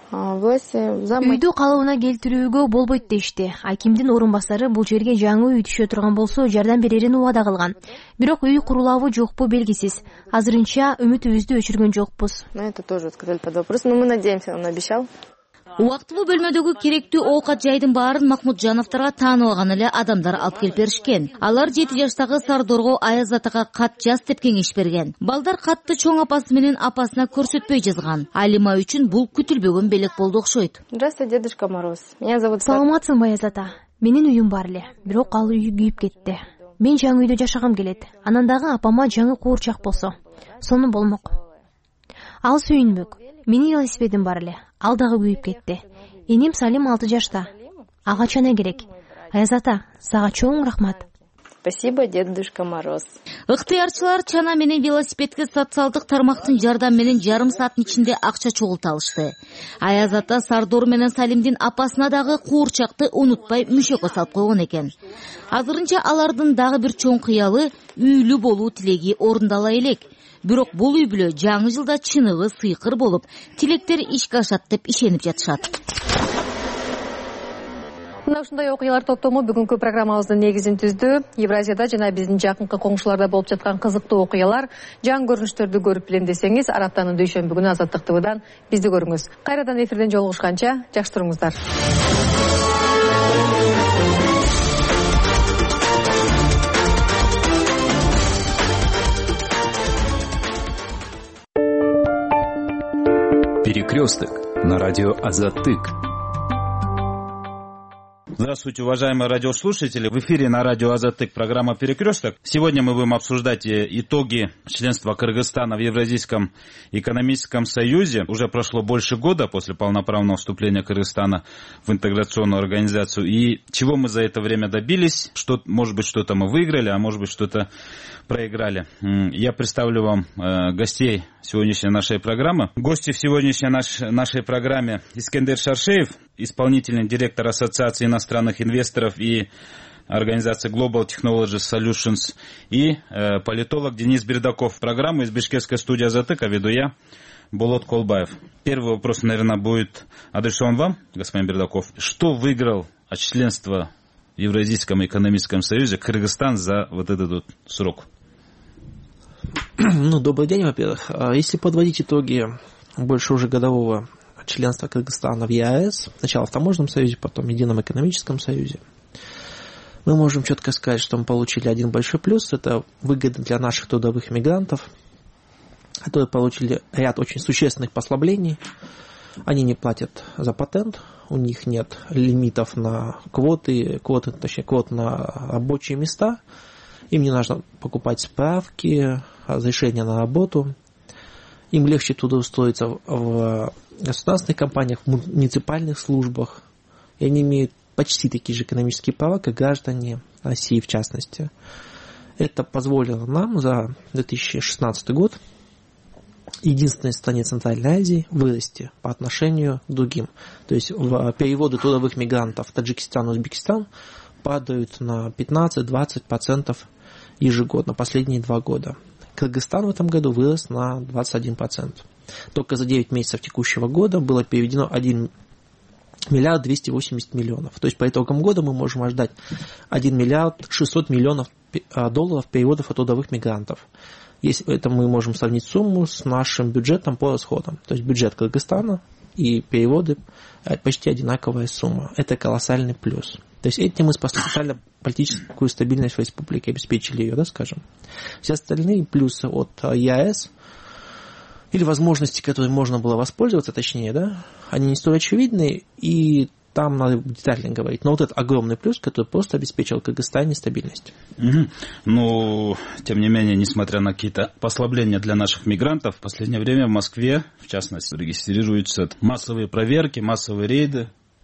Үйдү калыбына келтирүүгө болбойт дешти. Акимдин орун басары бул жерге жаңы үй түшө турган болсо жардам берерин убада кылган. Бирок үй курулабы жокпу белгисиз. Азырынча үмүтүбүздү өчүргөн жокпуз. Это тоже сказали под вопрос, но мы надеемся, он обещал. Убактылуу бөлмөдөгү керектүү оокат жайдын баарын Махмутжановдорго тааныбаган эле адамдар алып келип беришкен. Алар жети жаштагы Сардорго Аяз атага кат жаз деп кеңеш берген. Балдар катты чоң апасы менен апасына көрсөтпөй жазган. Алима үчүн бул күтүлбөгөн белек болду окшойт. Здравствуйте, Дедушка Мороз. Меня зовут Саламатсыңбы, Аяз ата? Менин үйүм бар эле, бирок ал үй күйүп кетти. Мен жаңы үйдө жашагам келет. Анан дагы апама жаңы куурчак болсо, сону болмок. Ал сүйүнбөк. Менин велосипедим бар эле. Ал дагы күйүп кетти. Энем Салим алты жашта. Ага чана керек. Аяз ата, сага чоң рахмат. Спасибо, Дедушка Мороз. Ыктыярчылар чана менен велосипедке социалдык тармактын жардам менен жарым сааттын ичинде акча чогулта алышты. Аяз ата Сардор менен Салимдин апасына дагы куурчакты унутпай мүшөккө салып койгон экен. Азырынча алардын дагы бир чоң кыялы үйлүү болуу тилеги орундала элек. Бирок бул үй бүлө жаңы жылда чыныгы сыйкыр болуп, тилектер ишке ашат деп ишенип жатышат. Мына ушундай окуялар топтому бүгүнкү программабыздын негизин түздү. Евразияда жана биздин жакынкы коңшуларда болуп жаткан кызыктуу окуялар, жаңы көрүнүштөрдү көрүп билем десеңиз, ар аптанын дүйшөмбү күнү Азаттык ТВдан бизди көрүңүз. Кайрадан эфирден жолугушканча жакшы туруңуздар. Перекресток на радио Азаттык. Здравствуйте, уважаемые радиослушатели. В эфире на радио Азаттык программа «Перекресток». Сегодня мы будем обсуждать итоги членства Кыргызстана в Евразийском экономическом союзе. Уже прошло больше года после полноправного вступления Кыргызстана в интеграционную организацию. И чего мы за это время добились? Что, может быть, что-то мы выиграли, а может быть, что-то проиграли. Я представлю вам э, гостей сегодняшней нашей программы. Гости в сегодняшней наш, нашей программе Искендер Шаршеев, исполнительный директор Ассоциации иностранных инвесторов и организации Global Technology Solutions, и э, политолог Денис Бердаков. Программу из бишкекской студии Азаттыка веду я, Болот Колбаев. Первый вопрос, наверное, будет адресован вам, господин Бердаков. Что выиграл от членства в Евразийском экономическом союзе Кыргызстан за вот этот вот срок? Ну, добрый день, во-первых. Если подводить итоги больше уже годового членства Кыргызстана в ЕАЭС, сначала в таможенном союзе, потом в Едином экономическом союзе, мы можем четко сказать, что мы получили один большой плюс. Это выгода для наших трудовых мигрантов, которые получили ряд очень существенных послаблений. Они не платят за патент, у них нет лимитов на квоты, квоты, точнее, квот на рабочие места. Им не нужно покупать справки, разрешения на работу. Им легче трудоустроиться в государственных компаниях, в муниципальных службах. И они имеют почти такие же экономические права, как граждане России в частности. Это позволило нам за две тысячи шестнадцатый год, единственной стране Центральной Азии, вырасти по отношению к другим. То есть в переводы трудовых мигрантов в Таджикистан и Узбекистан падают на пятнадцать-двадцать процентов ежегодно, последние два года. Кыргызстан в этом году вырос на двадцать один процент. Только за девять месяцев текущего года было переведено один миллиард двести восемьдесят миллионов. То есть по итогам года мы можем ожидать один миллиард шестьсот миллионов долларов переводов от трудовых мигрантов. Если это мы можем сравнить сумму с нашим бюджетом по расходам. То есть бюджет Кыргызстана и переводы почти одинаковая сумма. Это колоссальный плюс. То есть этим мы спасли социально-политическую стабильность в республике, обеспечили ее, да, скажем. Все остальные плюсы от ЕАЭС, или возможности, которые можно было воспользоваться, точнее, да, они не столь очевидны, и там надо детально говорить. Но вот этот огромный плюс, который просто обеспечил Кыргызстане стабильность. Угу. Ну, тем не менее, несмотря на какие-то послабления для наших мигрантов, в последнее время в Москве, в частности, регистрируются массовые проверки, массовые рейды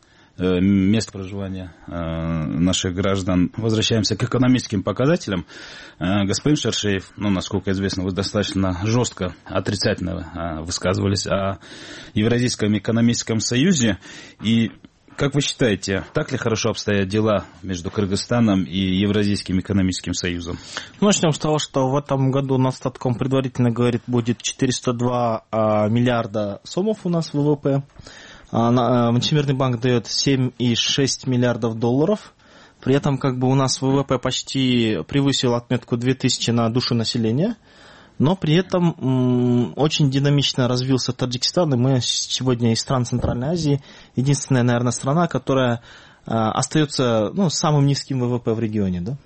мест проживания наших граждан. Возвращаемся к экономическим показателям. Господин Шаршеев, ну, насколько известно, вы достаточно жестко отрицательно высказывались о Евразийском экономическом союзе. И как вы считаете, так ли хорошо обстоят дела между Кыргызстаном и Евразийским экономическим союзом? Начнем с того, что в этом году Росстатком предварительно говорит, будет четыреста два миллиарда сомов у нас в ВВП. Всемирный банк дает семь и шесть миллиардов долларов. При этом как бы у нас ВВП почти превысил отметку две тысячи на душу населения. Но при этом м, очень динамично развился Таджикистан. И мы сегодня из стран Центральной Азии единственная, наверное, страна, которая а, остается ну, самым низким ВВП в регионе. Да?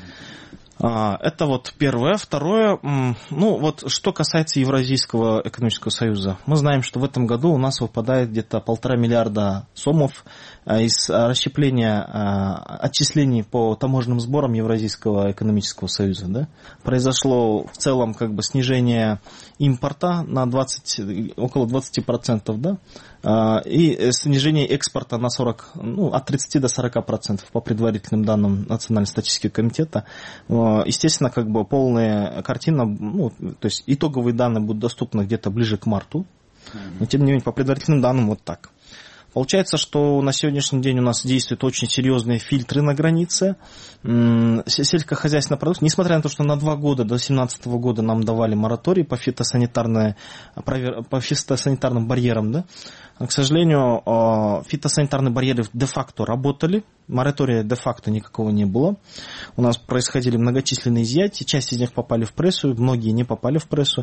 Это вот первое. Второе, ну вот что касается Евразийского экономического союза. Мы знаем, что в этом году у нас выпадает где-то полтора миллиарда сомов из расщепления отчислений по таможенным сборам Евразийского экономического союза. Да? Произошло в целом как бы снижение импорта на двадцать, около двадцати процентов, да? И снижение экспорта на сорок, ну, от тридцати до сорока процентов по предварительным данным Национального статистического комитета. Естественно, как бы полная картина, ну, то есть итоговые данные будут доступны где-то ближе к марту. Но тем не менее, по предварительным данным вот так. Получается, что на сегодняшний день у нас действуют очень серьезные фильтры на границе. Сельскохозяйственная продукция, несмотря на то, что на два года, до две тысячи семнадцатого года нам давали мораторий по, по фитосанитарным барьерам, да, к сожалению, фитосанитарные барьеры де-факто работали, моратория де-факто никакого не было. У нас происходили многочисленные изъятия, часть из них попали в прессу, многие не попали в прессу,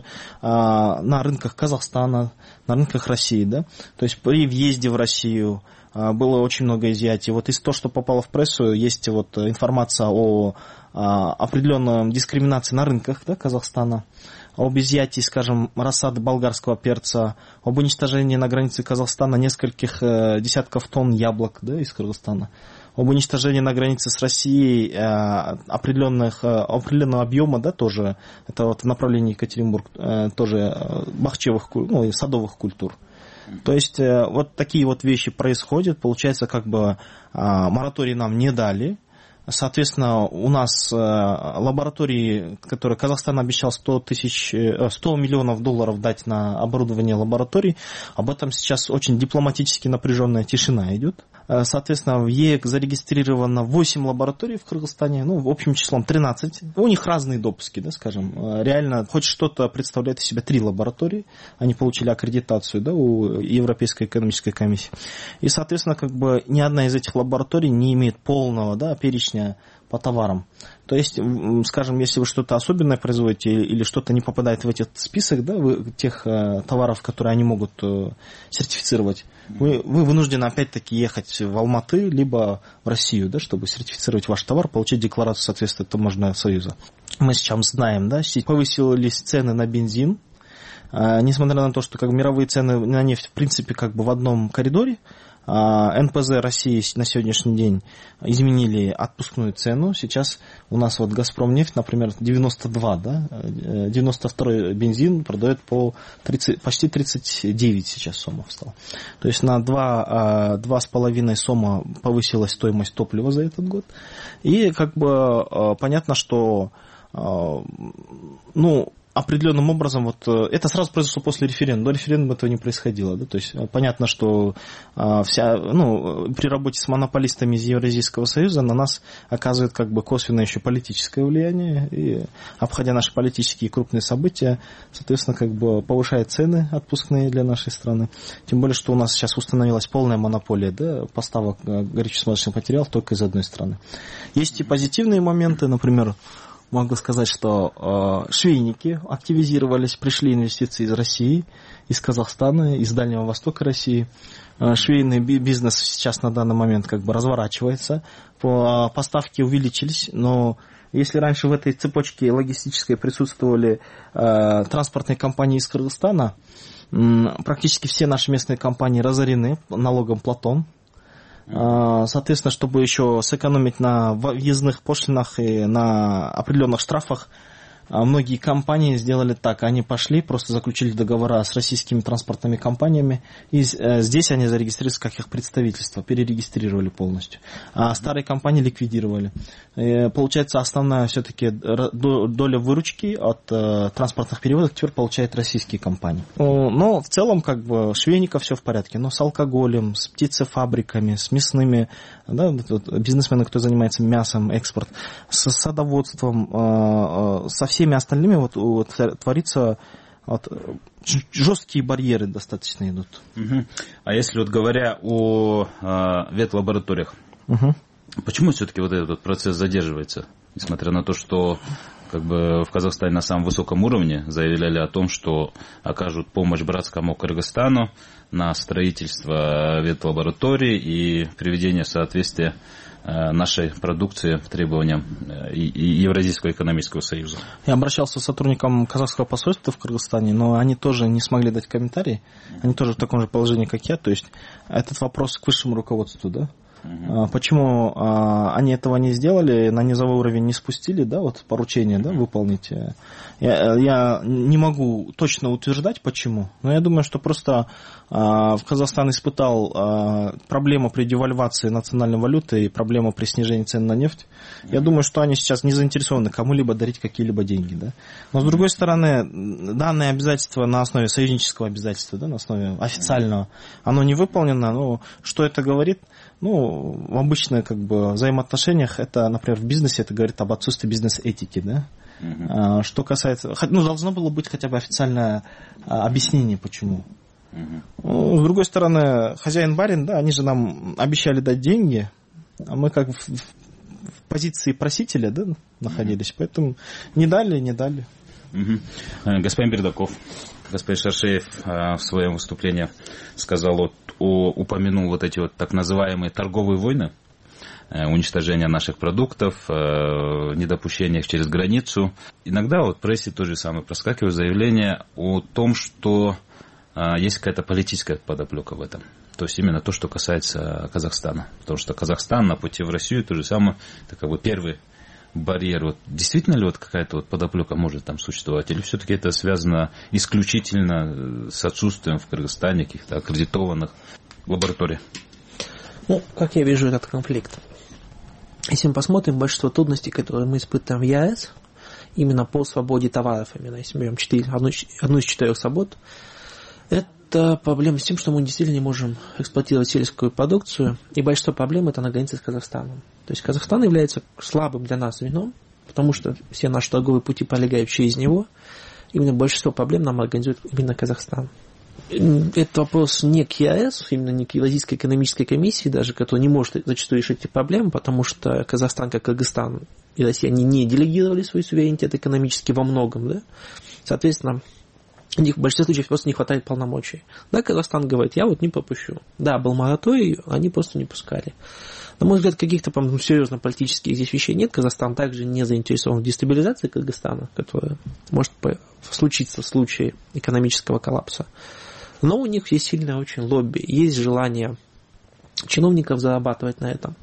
на рынках Казахстана, на рынках России, да, то есть при въезде в Россию было очень много изъятий. Вот из того, что попало в прессу, есть вот информация о определенной дискриминации на рынках, да, Казахстана, об изъятии, скажем, рассады болгарского перца, об уничтожении на границе Казахстана нескольких десятков тонн яблок, да, из Кыргызстана, об уничтожении на границе с Россией определенных, определенного объема, да, тоже, это вот в направлении Екатеринбург, тоже бахчевых, ну, садовых культур. То есть вот такие вот вещи происходят, получается, как бы мораторий нам не дали. Соответственно, у нас лаборатории, которые Казахстан обещал сто тысяч, сто миллионов долларов дать на оборудование лабораторий, об этом сейчас очень дипломатически напряженная тишина идет. Соответственно, в ЕЭК зарегистрировано восемь лабораторий в Кыргызстане, ну, в общем числом тринадцать. У них разные допуски, да, скажем. Реально, хоть что-то представляет из себя три лаборатории. Они получили аккредитацию, да, у Европейской экономической комиссии. И, соответственно, как бы ни одна из этих лабораторий не имеет полного, да, перечня по товарам. То есть, скажем, если вы что-то особенное производите или что-то не попадает в этот список, да, вы, тех э, товаров, которые они могут э, сертифицировать, вы, вы вынуждены опять-таки ехать в Алматы, либо в Россию, да, чтобы сертифицировать ваш товар, получить декларацию соответствия Таможенного союза. Мы сейчас знаем, да, повысились цены на бензин, э, несмотря на то, что как мировые цены на нефть в принципе как бы в одном коридоре. эн пэ зэ России на сегодняшний день изменили отпускную цену. Сейчас у нас вот Газпромнефть, например, девяносто два, да, девяносто второй бензин продает по тридцать, почти тридцать девять сейчас сомов стало. То есть на два, два с половиной сома повысилась стоимость топлива за этот год. И как бы понятно, что, ну, определенным образом, вот это сразу произошло после референдума. До референдума этого не происходило. Да? То есть понятно, что а, вся, ну, при работе с монополистами из Евразийского союза на нас оказывает как бы косвенное еще политическое влияние. И, обходя наши политические крупные события, соответственно, как бы повышает цены отпускные для нашей страны. Тем более, что у нас сейчас установилась полная монополия, да, поставок горюче-смазочных материалов только из одной страны. Есть и позитивные моменты, например, могу сказать, что э, швейники активизировались, пришли инвестиции из России, из Казахстана, из Дальнего Востока России. Э, швейный бизнес сейчас на данный момент как бы разворачивается. По, э, поставки увеличились, но если раньше в этой цепочке логистической присутствовали э, транспортные компании из Кыргызстана, э, практически все наши местные компании разорены налогом платон. Соответственно, чтобы еще сэкономить на въездных пошлинах и на определенных штрафах, многие компании сделали так. Они пошли, просто заключили договора с российскими транспортными компаниями, и здесь они зарегистрировались как их представительство, перерегистрировали полностью. А старые компании ликвидировали. И получается, основная все-таки доля выручки от транспортных перевозок теперь получают российские компании. Но в целом, как бы, швейников все в порядке. Но с алкоголем, с птицефабриками, с мясными, да, бизнесмены, кто занимается мясом, экспорт, с садоводством, со всеми остальными вот, вот творится вот, жесткие барьеры достаточно идут. Угу. А если вот говоря о э, ветлабораториях, угу. почему все-таки вот этот вот процесс задерживается, несмотря на то, что как бы в Казахстане на самом высоком уровне заявляли о том, что окажут помощь братскому Кыргызстану на строительство ветлабораторий и приведение в соответствие нашей продукции требованиям Евразийского экономического союза. Я обращался с сотрудником казахского посольства в Кыргызстане, но они тоже не смогли дать комментарий. Они тоже в таком же положении, как я. То есть этот вопрос к высшему руководству, да? Uh-huh. Почему а, они этого не сделали, на низовой уровень не спустили, да, вот поручение, да, выполнить. Я, я не могу точно утверждать, почему, но я думаю, что просто а, Казахстан испытал а, проблему при девальвации национальной валюты и проблему при снижении цен на нефть. Я думаю, что они сейчас не заинтересованы кому-либо дарить какие-либо деньги, да. Но с другой стороны, данное обязательство на основе союзнического обязательства, да, на основе официального, оно не выполнено. Ну, что это говорит? Ну, в обычных как бы взаимоотношениях, это, например, в бизнесе это говорит об отсутствии бизнес-этики, да. Uh-huh. А, что касается, ну, должно было быть хотя бы официальное а, объяснение, почему. Uh-huh. Ну, с другой стороны, хозяин-барин, да, они же нам обещали дать деньги, а мы как в, в позиции просителя, да, находились, uh-huh. поэтому не дали, не дали. Uh-huh. Господин Бердаков, господин Шаршеев в своем выступлении сказал, вот, о, упомянул вот эти вот так называемые торговые войны, уничтожение наших продуктов, недопущение их через границу. Иногда вот в прессе то же самое проскакивает заявление о том, что есть какая-то политическая подоплека в этом. То есть именно то, что касается Казахстана. Потому что Казахстан на пути в Россию то же самое, это как бы первый барьер. Вот действительно ли вот какая-то вот подоплека может там существовать? Или все-таки это связано исключительно с отсутствием в Кыргызстане каких-то аккредитованных лабораторий? Ну, как я вижу этот конфликт? Если мы посмотрим, большинство трудностей, которые мы испытываем в ЕАЭС, именно по свободе товаров, именно если мы берем четыре, одну, одну из четырех свобод, это проблема с тем, что мы действительно не можем эксплуатировать сельскую продукцию, и большинство проблем это на границе с Казахстаном. То есть Казахстан является слабым для нас звеном, потому что все наши торговые пути пролегают через него. Именно большинство проблем нам организует именно Казахстан. Это вопрос не к ЕАЭС, именно не к Евразийской экономической комиссии, даже, которая не может зачастую решить эти проблемы, потому что Казахстан, как Кыргызстан и Россия, они не делегировали свой суверенитет экономически во многом, да? Соответственно, у них в большинстве случаев просто не хватает полномочий. Да, Казахстан говорит, я вот не попущу. Да, был мораторий, они просто не пускали. На мой взгляд, каких-то, по-моему, серьезно политических здесь вещей нет. Казахстан также не заинтересован в дестабилизации Кыргызстана, которая может случиться в случае экономического коллапса. Но у них есть сильное очень лобби, есть желание чиновников зарабатывать на этом.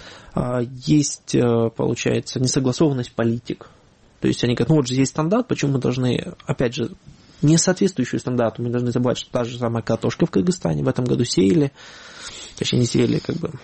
Есть, получается, несогласованность политик. То есть они говорят, ну вот же есть стандарт, почему мы должны, опять же, не соответствующую стандарту, мы должны забывать, что та же самая картошка в Кыргызстане в этом году сеяли, точнее не сеяли, как бы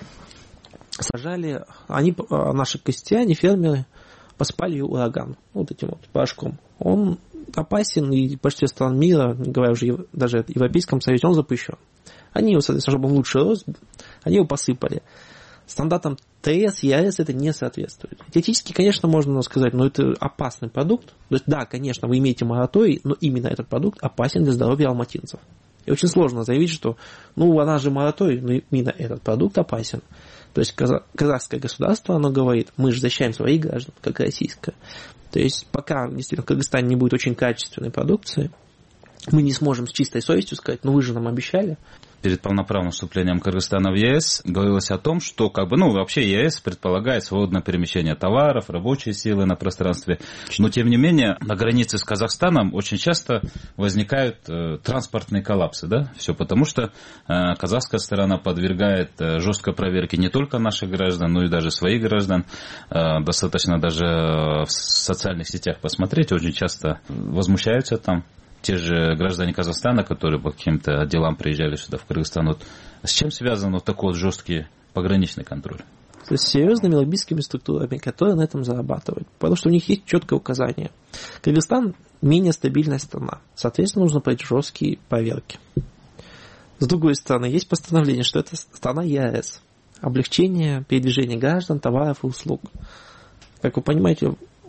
сажали, они, наши крестьяне, фермеры, поспали ее ураган, вот этим вот порошком. Он опасен, и почти стран мира, не говоря уже даже в Европейском Союзе, он запрещен. Они его, соответственно, чтобы он лучше рос, они его посыпали. Стандартам ТС, ЕАЭС это не соответствует. Теоретически, конечно, можно сказать, но это опасный продукт. То есть, да, конечно, вы имеете мораторий, но именно этот продукт опасен для здоровья алматинцев. И очень сложно заявить, что, ну, она же мораторий, но именно этот продукт опасен. То есть, казахское государство, оно говорит, мы же защищаем своих граждан, как российское. То есть, пока действительно в Кыргызстане не будет очень качественной продукции, мы не сможем с чистой совестью сказать, ну, вы же нам обещали. Перед полноправным вступлением Кыргызстана в ЕС говорилось о том, что как бы, ну, вообще ЕС предполагает свободное перемещение товаров, рабочей силы на пространстве. Но, тем не менее, на границе с Казахстаном очень часто возникают э, транспортные коллапсы, да? Все потому, что э, казахская сторона подвергает э, жесткой проверке не только наших граждан, но и даже своих граждан. Э, достаточно даже в социальных сетях посмотреть, очень часто возмущаются там. Те же граждане Казахстана, которые по каким-то делам приезжали сюда, в Кыргызстан, вот с чем связан вот такой вот жесткий пограничный контроль? С серьезными лоббистскими структурами, которые на этом зарабатывают. Потому что у них есть четкое указание. Кыргызстан менее стабильная страна. Соответственно, нужно пройти жесткие проверки. С другой стороны, есть постановление, что это страна ЕАЭС. Облегчение передвижения граждан, товаров и услуг. Как вы понимаете,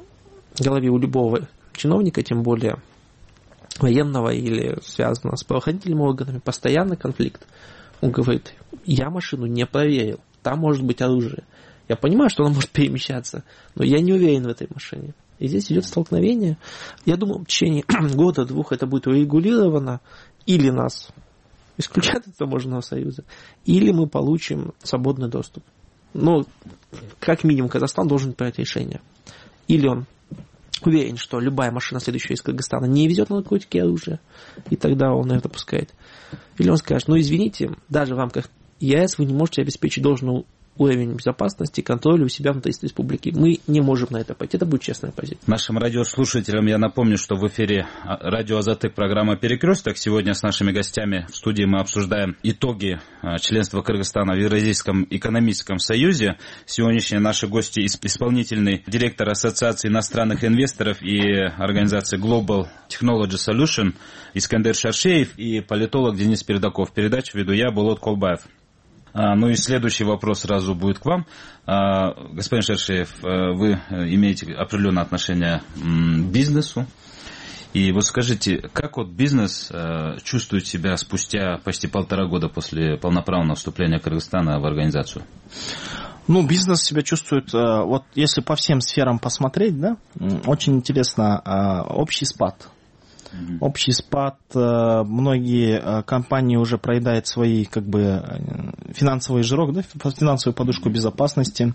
в голове у любого чиновника, тем более военного или связанного с правоохранительными органами, постоянный конфликт. Он говорит, я машину не проверил, там может быть оружие. Я понимаю, что она может перемещаться, но я не уверен в этой машине. И здесь идет столкновение. Я думаю, в течение года-двух это будет урегулировано, или нас исключат из таможенного союза, или мы получим свободный доступ. Но, как минимум, Казахстан должен принять решение. Или он уверен, что любая машина, следующая из Кыргызстана, не везет наркотики и оружие, и тогда он это допускает. Или он скажет, ну извините, даже в рамках ЕАЭС вы не можете обеспечить должную уровень безопасности, контроля у себя внутри республики. Мы не можем на это пойти. Это будет честная позиция. Нашим радиослушателям я напомню, что в эфире радио «Азатык» программа «Перекресток». Сегодня с нашими гостями в студии мы обсуждаем итоги членства Кыргызстана в Евразийском экономическом союзе. Сегодняшние наши гости – исполнительный директор Ассоциации иностранных инвесторов и организации Global Technology Solution Искандер Шаршеев и политолог Денис Передаков. Передачу веду я, Болот Колбаев. А, ну и следующий вопрос сразу будет к вам. А, господин Шаршеев, вы имеете определенное отношение к бизнесу. И вот скажите, как вот бизнес а, чувствует себя спустя почти полтора года после полноправного вступления Кыргызстана в организацию? Ну, бизнес себя чувствует, вот если по всем сферам посмотреть, да, очень интересно, общий спад. Общий спад, многие компании уже проедают свои как бы финансовый жирок, да, финансовую подушку безопасности.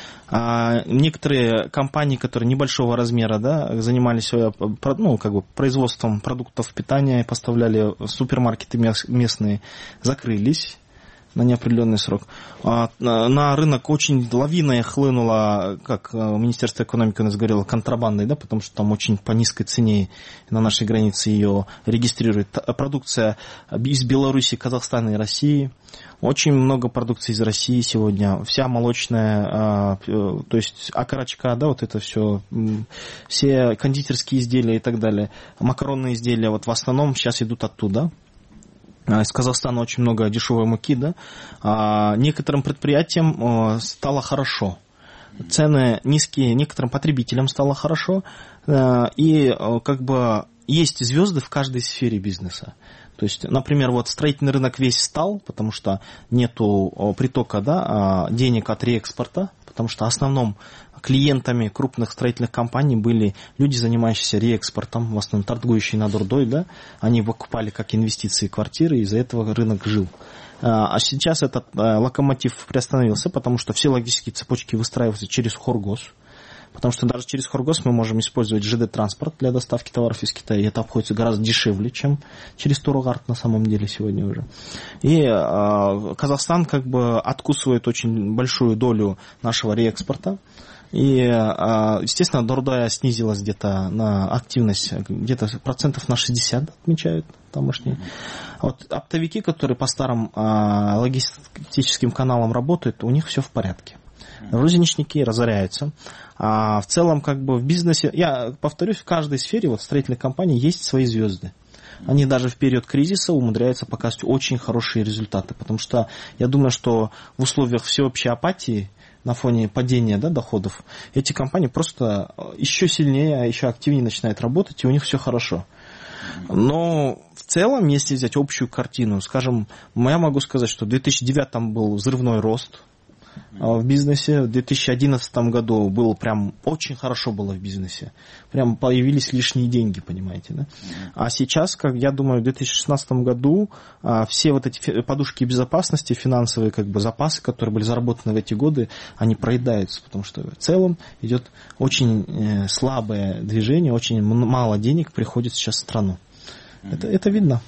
Некоторые компании, которые небольшого размера, да, занимались ну, как бы производством продуктов питания, поставляли в супермаркеты местные, закрылись на неопределенный срок. На рынок очень лавиной хлынула, как Министерство экономики у нас говорило, контрабандой, да, потому что там очень по низкой цене на нашей границе ее регистрирует продукция из Беларуси, Казахстана и России. Очень много продукции из России сегодня. Вся молочная, то есть окорочка, да, вот это все, все кондитерские изделия и так далее, макаронные изделия, вот в основном сейчас идут оттуда. Из Казахстана очень много дешевой муки, да. А некоторым предприятиям стало хорошо. Цены низкие, некоторым потребителям стало хорошо. И как бы есть звезды в каждой сфере бизнеса. То есть, например, вот строительный рынок весь стал, потому что нету притока, да, денег от реэкспорта, потому что основным клиентами крупных строительных компаний были люди, занимающиеся реэкспортом, в основном торгующие на дурдой, да, они выкупали как инвестиции квартиры, и из-за этого рынок жил. А сейчас этот локомотив приостановился, потому что все логистические цепочки выстраиваются через Хоргос, потому что даже через Хоргос мы можем использовать ЖД-транспорт для доставки товаров из Китая, и это обходится гораздо дешевле, чем через Турогард на самом деле сегодня уже. И э, Казахстан как бы откусывает очень большую долю нашего реэкспорта. И, естественно, дордая снизилась где-то на активность, где-то процентов на шестьдесят отмечают тамошние. Вот оптовики, которые по старым логистическим каналам работают, у них все в порядке. Розничники разоряются. А в целом, как бы в бизнесе, я повторюсь, в каждой сфере вот, строительной компании есть свои звезды. Они даже в период кризиса умудряются показывать очень хорошие результаты. Потому что я думаю, что в условиях всеобщей апатии, на фоне падения, да, доходов, эти компании просто еще сильнее, еще активнее начинают работать, и у них все хорошо. Но в целом, если взять общую картину, скажем, я могу сказать, что в две тысячи девятом был взрывной рост в бизнесе, в две тысячи одиннадцатом году было прям очень хорошо было в бизнесе, прям появились лишние деньги, понимаете, да? А сейчас, как я думаю, в две тысячи шестнадцатом году все вот эти подушки безопасности, финансовые как бы запасы, которые были заработаны в эти годы, они проедаются, потому что в целом идет очень слабое движение, очень мало денег приходит сейчас в страну. Это, это видно.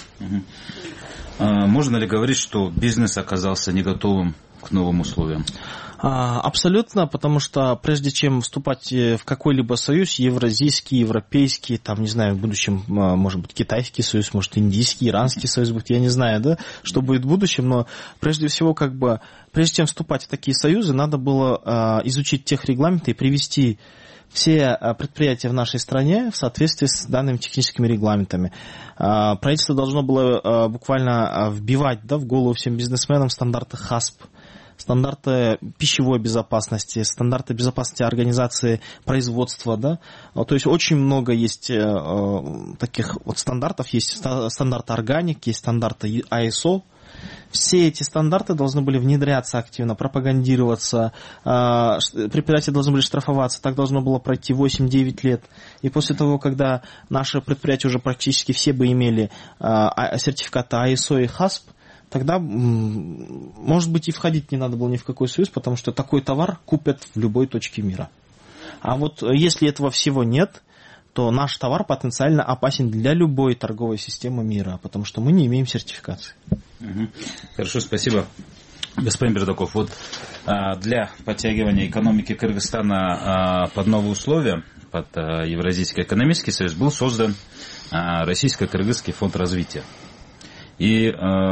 Можно ли говорить, что бизнес оказался не готовым к новым условиям? Абсолютно, потому что прежде чем вступать в какой-либо союз, евразийский, европейский, там, не знаю, в будущем, может быть, китайский союз, может, индийский, иранский союз будет, я не знаю, да, что будет в будущем, но прежде всего, как бы, прежде чем вступать в такие союзы, надо было изучить техрегламенты и привести все предприятия в нашей стране в соответствии с данными техническими регламентами. Правительство должно было буквально вбивать, да, в голову всем бизнесменам стандарты хасп, стандарты пищевой безопасности, стандарты безопасности организации производства, да, то есть очень много есть таких вот стандартов, есть стандарты органик, есть стандарты ай эс о. Все эти стандарты должны были внедряться активно, пропагандироваться, предприятия должны были штрафоваться, так должно было пройти восемь-девять лет. И после того, когда наши предприятия уже практически все бы имели сертификаты ай эс о и хасп, тогда, может быть, и входить не надо было ни в какой союз, потому что такой товар купят в любой точке мира. А вот если этого всего нет, то наш товар потенциально опасен для любой торговой системы мира, потому что мы не имеем сертификации. Хорошо, спасибо. Господин Бердаков, вот для подтягивания экономики Кыргызстана под новые условия, под Евразийский экономический союз, был создан Российско-Кыргызский фонд развития. И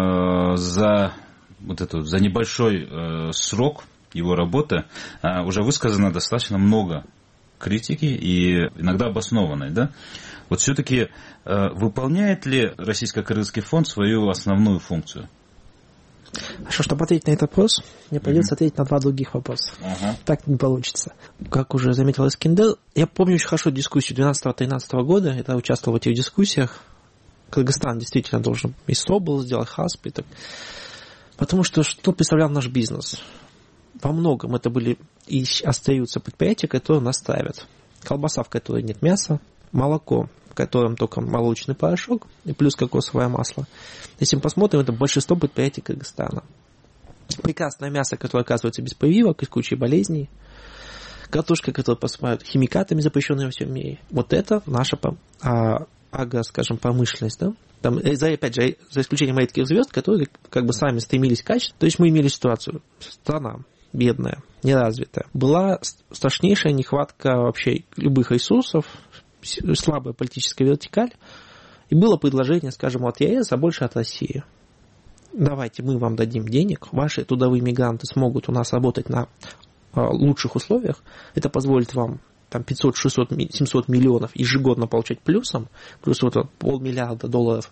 за, вот эту, за небольшой срок его работы уже высказано достаточно много критики и иногда обоснованной, да? Вот все-таки выполняет ли Российско-Кыргызский фонд свою основную функцию? Хорошо, чтобы ответить на этот вопрос, мне придется mm-hmm. ответить на два других вопроса. Uh-huh. Так не получится. Как уже заметил Эскиндер, я помню очень хорошо дискуссию двенадцатого-тринадцатого года, я участвовал в этих дискуссиях. Кыргызстан действительно должен и СОБЛ сделать, ХАСП и так. Потому что что представлял наш бизнес? Во многом это были и остаются предприятия, которые нас ставят. Колбаса, в которой нет мяса, молоко, в котором только молочный порошок и плюс кокосовое масло. Если мы посмотрим, это большинство предприятий Кыргызстана. Прекрасное мясо, которое оказывается без прививок и с кучей болезней. Картошка, которую посыпают химикатами, запрещенными во всем мире. Вот это наша а, агро, скажем, промышленность. Да? Там, за, опять же, за исключением редких звезд, которые как бы сами стремились к качеству. То есть мы имели ситуацию. Страна бедная, неразвитая. Была страшнейшая нехватка вообще любых ресурсов, слабая политическая вертикаль, и было предложение, скажем, от ЕС, а больше от России. Давайте мы вам дадим денег, ваши трудовые мигранты смогут у нас работать на а, лучших условиях, это позволит вам там, пятьсот, шестьсот, семьсот миллионов ежегодно получать плюсом, плюс вот полмиллиарда долларов,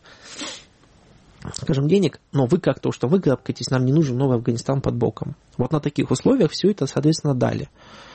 скажем, денег, но вы как то, что вы грабкаетесь, нам не нужен новый Афганистан под боком. Вот на таких условиях все это, соответственно, дали.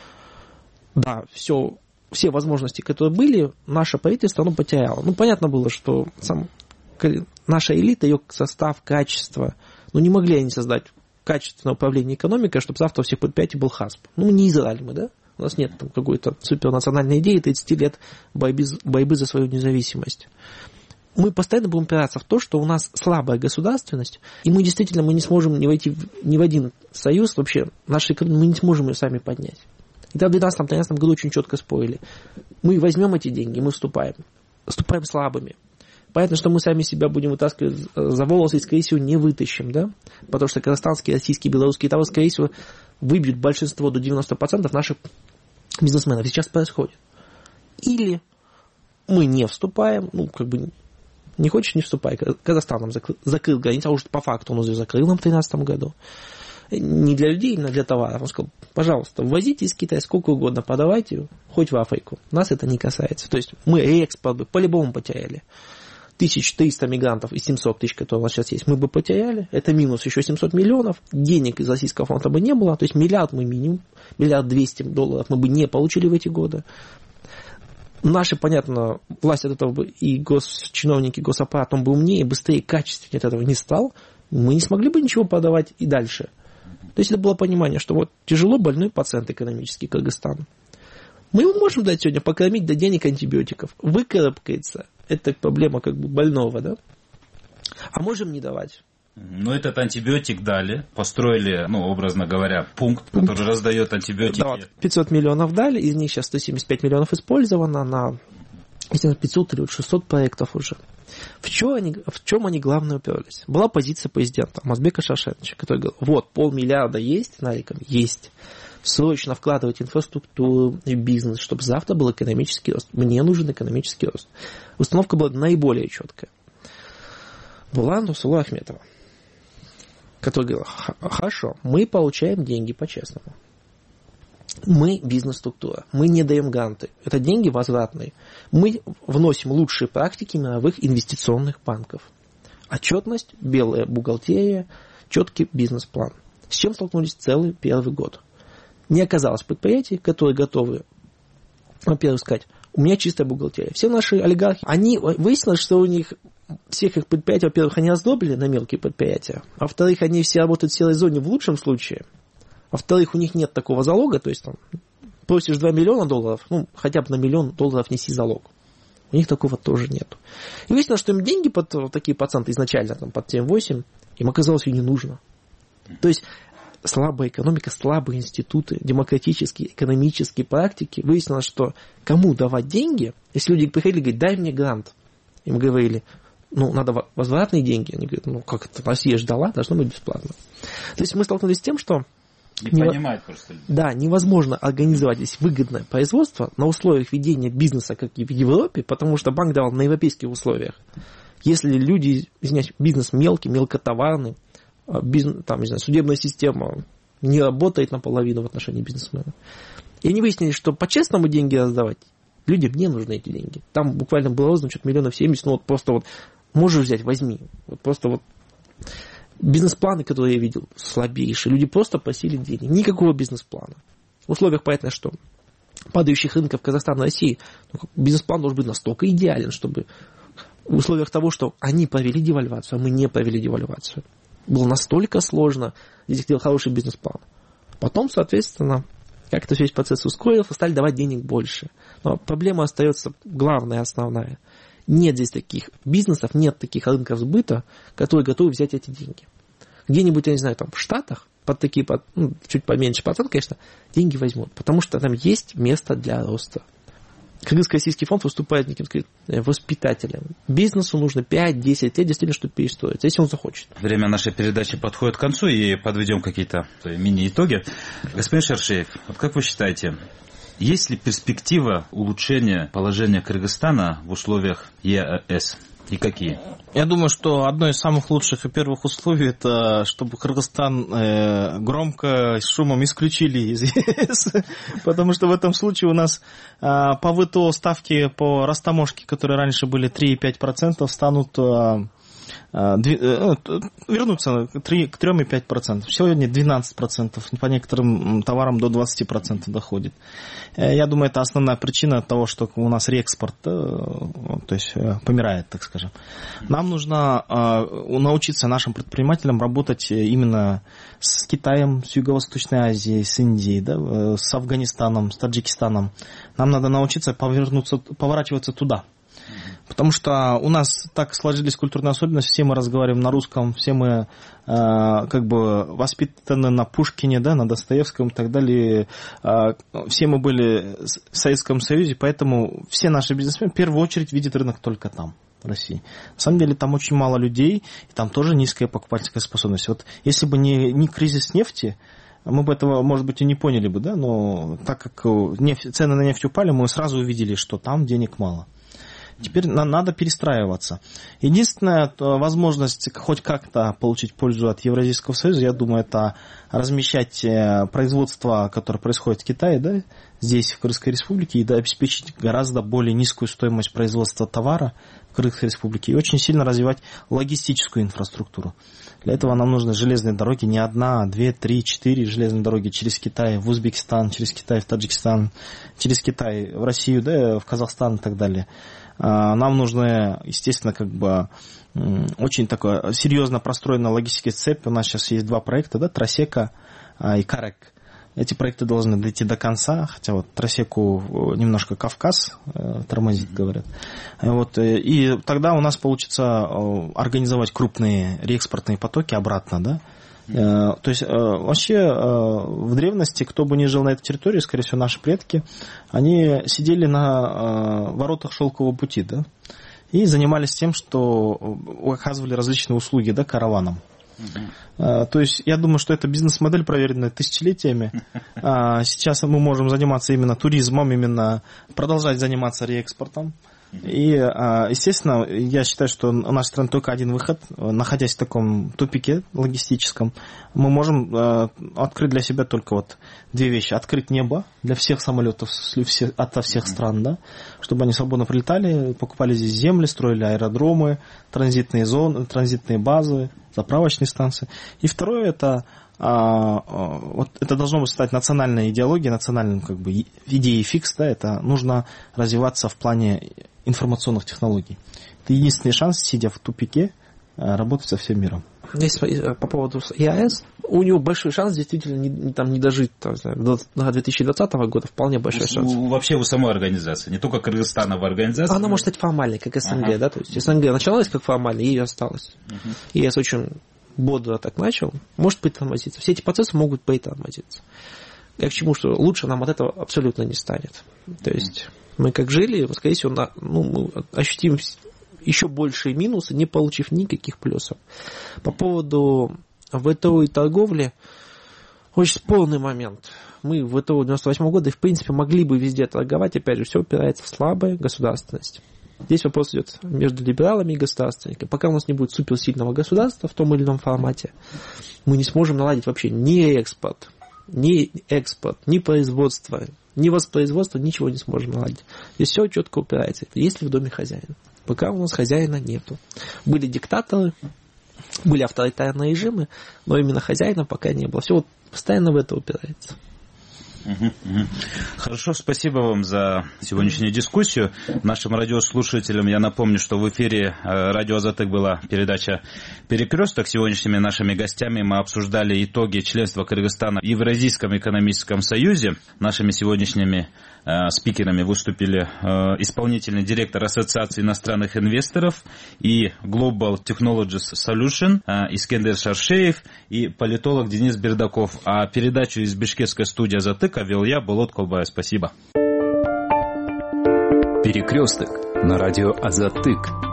Да, все... Все возможности, которые были, наше правительство, оно потеряло. Ну, понятно было, что сам, наша элита, ее состав, качество, ну, не могли они создать качественное управление экономикой, чтобы завтра у всех предприятий был ХАСП. Ну, не Израиль мы, да? У нас нет там какой-то супернациональной идеи тридцать лет борьбы, борьбы за свою независимость. Мы постоянно будем опираться в то, что у нас слабая государственность, и мы действительно мы не сможем не войти в, ни в один союз, вообще, нашей экономики, мы не сможем ее сами поднять. И тогда в две тысячи двенадцатом-тринадцатом году очень четко спорили. Мы возьмем эти деньги, мы вступаем. Вступаем слабыми. Понятно, что мы сами себя будем вытаскивать за волосы и, скорее всего, не вытащим, да? Потому что казахстанские, российские, белорусские товары, скорее всего, выбьют большинство до девяноста процентов наших бизнесменов. Сейчас происходит. Или мы не вступаем, ну, как бы, не хочешь, не вступай. Казахстан нам закрыл, закрыл границу, а уже по факту он уже закрыл нам в две тысячи тринадцатом году. Не для людей, но для товаров. Он сказал, пожалуйста, ввозите из Китая сколько угодно, подавайте, хоть в Африку. Нас это не касается. То есть мы реэкспорт бы по-любому потеряли. тысяча триста мигрантов из семьсот тысяч, которые у нас сейчас есть, мы бы потеряли. Это минус еще семьсот миллионов. Денег из российского фонда бы не было. То есть миллиард мы минимум, миллиард двести долларов мы бы не получили в эти годы. Наши, понятно, власть от этого бы и госчиновники, госаппарат, он бы умнее, быстрее, качественнее от этого не стал. Мы не смогли бы ничего подавать и дальше. То есть это было понимание, что вот тяжело больной пациент экономический Кыргызстан. Мы ему можем дать сегодня покормить, дать денег антибиотиков. Выкарабкается. Это проблема как бы больного, да? А можем не давать. Ну, этот антибиотик дали, построили, ну, образно говоря, пункт, пункт. который раздает антибиотики. Да, вот пятьсот миллионов дали, из них сейчас сто семьдесят пять миллионов использовано на пятьсот или шестьсот проектов уже. В чем они, в чем они главное уперлись? Была позиция президента Алмазбека Шаршеновича, который говорил, вот, полмиллиарда есть, нариком, есть. Срочно вкладывать в инфраструктуру и бизнес, чтобы завтра был экономический рост. Мне нужен экономический рост. Установка была наиболее четкая. Была Нурсулу Ахметова, который говорил, хорошо, мы получаем деньги по-честному. Мы бизнес-структура, мы не даем гранты. Это деньги возвратные. Мы вносим лучшие практики мировых инвестиционных банков. Отчетность, белая бухгалтерия, четкий бизнес-план. С чем столкнулись целый первый год? Не оказалось предприятий, которые готовы, во-первых, сказать, у меня чистая бухгалтерия. Все наши олигархи, они выяснилось, что у них всех их предприятий, во-первых, они раздробили на мелкие предприятия, а во-вторых, они все работают в серой зоне в лучшем случае. Во-вторых, у них нет такого залога, то есть там просишь два миллиона долларов, ну, хотя бы на миллион долларов неси залог. У них такого тоже нет. И выяснилось, что им деньги под такие проценты изначально, там, под семь-восемь, им оказалось и не нужно. То есть слабая экономика, слабые институты, демократические, экономические практики. Выяснилось, что кому давать деньги, если люди приходили и говорили, дай мне грант. Им говорили, ну, надо возвратные деньги. Они говорят, ну, как это, Россия ждала, должно быть бесплатно. То есть мы столкнулись с тем, что Не Нево... понимают просто. Да, невозможно организовать здесь выгодное производство на условиях ведения бизнеса, как и в Европе, потому что банк давал на европейских условиях. Если люди, извиняюсь, бизнес мелкий, мелкотоварный, бизнес, там, не знаю, судебная система не работает наполовину в отношении бизнесмена. И они выяснили, что по-честному деньги раздавать людям не нужны эти деньги. Там буквально было роздано что-то миллионов семьдесят, ну вот просто вот можешь взять, возьми. Вот просто вот бизнес-планы, которые я видел, слабейшие. Люди просто просили денег. Никакого бизнес-плана. В условиях, понятно, что падающих рынков Казахстана и России, ну, бизнес-план должен быть настолько идеален, чтобы в условиях того, что они провели девальвацию, а мы не провели девальвацию, было настолько сложно здесь делать хороший бизнес-план. Потом, соответственно, как-то весь процесс ускорился, стали давать денег больше. Но проблема остается главная, основная. Нет здесь таких бизнесов, нет таких рынков сбыта, которые готовы взять эти деньги. Где-нибудь, я не знаю, там в Штатах, под такие, под, ну, чуть поменьше процент, конечно, деньги возьмут, потому что там есть место для роста. Кыргызско-российский фонд выступает неким, сказать, воспитателем. Бизнесу нужно пять-десять лет, действительно, чтобы перестроиться, если он захочет. Время нашей передачи подходит к концу, и подведем какие-то мини-итоги. Господин Шершеев, вот как вы считаете, есть ли перспектива улучшения положения Кыргызстана в условиях ЕАЭС? И какие? Я думаю, что одно из самых лучших и первых условий, это чтобы Кыргызстан э, громко с шумом исключили из ЕС, потому что в этом случае у нас э, по ВТО ставки по растаможке, которые раньше были три и пять десятых процента, станут... Э, вернуться к трём и пяти процентам. Сегодня двенадцать процентов, по некоторым товарам до двадцати процентов доходит. Я думаю, это основная причина того, что у нас реэкспорт, то есть помирает, так скажем. Нам нужно научиться нашим предпринимателям работать именно с Китаем, с Юго-Восточной Азией, с Индией, да, с Афганистаном, с Таджикистаном. Нам надо научиться повернуться, поворачиваться туда. Потому что у нас так сложились культурные особенности, все мы разговариваем на русском, все мы э, как бы воспитаны на Пушкине, да, на Достоевском и так далее. Э, все мы были в Советском Союзе, поэтому все наши бизнесмены в первую очередь видят рынок только там, в России. На самом деле там очень мало людей, и там тоже низкая покупательская способность. Вот если бы не, не кризис нефти, мы бы этого, может быть, и не поняли бы, да, но так как нефть, цены на нефть упали, мы сразу увидели, что там денег мало. Теперь нам надо перестраиваться. Единственная возможность хоть как-то получить пользу от Евразийского союза, я думаю, это размещать производство, которое происходит в Китае, да, здесь, в Кыргызской республике, и да, обеспечить гораздо более низкую стоимость производства товара в Кыргызской республике и очень сильно развивать логистическую инфраструктуру. Для этого нам нужны железные дороги, не одна, а две, три, четыре железные дороги через Китай в Узбекистан, через Китай в Таджикистан, через Китай в Россию, да, в Казахстан и так далее. Нам нужно, естественно, как бы очень такое серьезно простроенная логистическая цепь. У нас сейчас есть два проекта, да, Трасека и Карек. Эти проекты должны дойти до конца, хотя вот Трасеку немножко Кавказ тормозит, говорят. Вот, и тогда у нас получится организовать крупные реэкспортные потоки обратно, да. То есть вообще в древности, кто бы ни жил на этой территории, скорее всего, наши предки, они сидели на воротах шелкового пути, да, и занимались тем, что оказывали различные услуги, да, караванам. Uh-huh. То есть я думаю, что это бизнес-модель, проверенная тысячелетиями. Сейчас мы можем заниматься именно туризмом, именно продолжать заниматься реэкспортом. И, естественно, я считаю, что у нашей страны только один выход, находясь в таком тупике логистическом, мы можем открыть для себя только вот две вещи. Открыть небо для всех самолетов ото всех стран, да, чтобы они свободно прилетали, покупали здесь земли, строили аэродромы, транзитные зоны, транзитные базы, заправочные станции. И второе, это вот это должно быть стать национальной идеологией, национальным как бы идеей фикс, да, это нужно развиваться в плане информационных технологий. Это единственный шанс, сидя в тупике, работать со всем миром. Здесь по поводу ЕАЭС, у него большой шанс действительно не, не, там, не дожить там, до две тысячи двадцатого года, вполне большой шанс. У, вообще у самой организации, не только Кыргызстанова организация. Она может стать формальной, как СНГ, ага. да, то есть СНГ началась как формальная, и осталась. Угу. ЕАЭС очень бодро так начал, может притормозиться. Все эти процессы могут притормозиться. Я к чему, что лучше нам от этого абсолютно не станет. То есть мы как жили, скорее всего, на, ну, мы ощутим еще большие минусы, не получив никаких плюсов. По поводу в ВТО и торговле очень спорный момент. Мы в ВТО девяносто восьмого года, в принципе, могли бы везде торговать. Опять же, все упирается в слабую государственность. Здесь вопрос идет между либералами и государственниками. Пока у нас не будет суперсильного государства в том или ином формате, мы не сможем наладить вообще ни экспорт, ни экспорт, ни производство, ни воспроизводство, ничего не сможем наладить. Здесь все четко упирается. Есть ли в доме хозяин? Пока у нас хозяина нету. Были диктаторы, были авторитарные режимы, но именно хозяина пока не было. Все вот постоянно в это упирается. Хорошо, спасибо вам за сегодняшнюю дискуссию. Нашим радиослушателям я напомню, что в эфире радио Азатык была передача «Перекресток». Сегодняшними нашими гостями мы обсуждали итоги членства Кыргызстана в Евразийском экономическом союзе. Нашими сегодняшними э, спикерами выступили э, исполнительный директор Ассоциации иностранных инвесторов и Global Technologies Solution э, Искендер Шаршеев и политолог Денис Бердаков. А передачу из бишкекской студии Азатык вел я, Болот Колбаев. Спасибо. Перекресток на радио Азатык.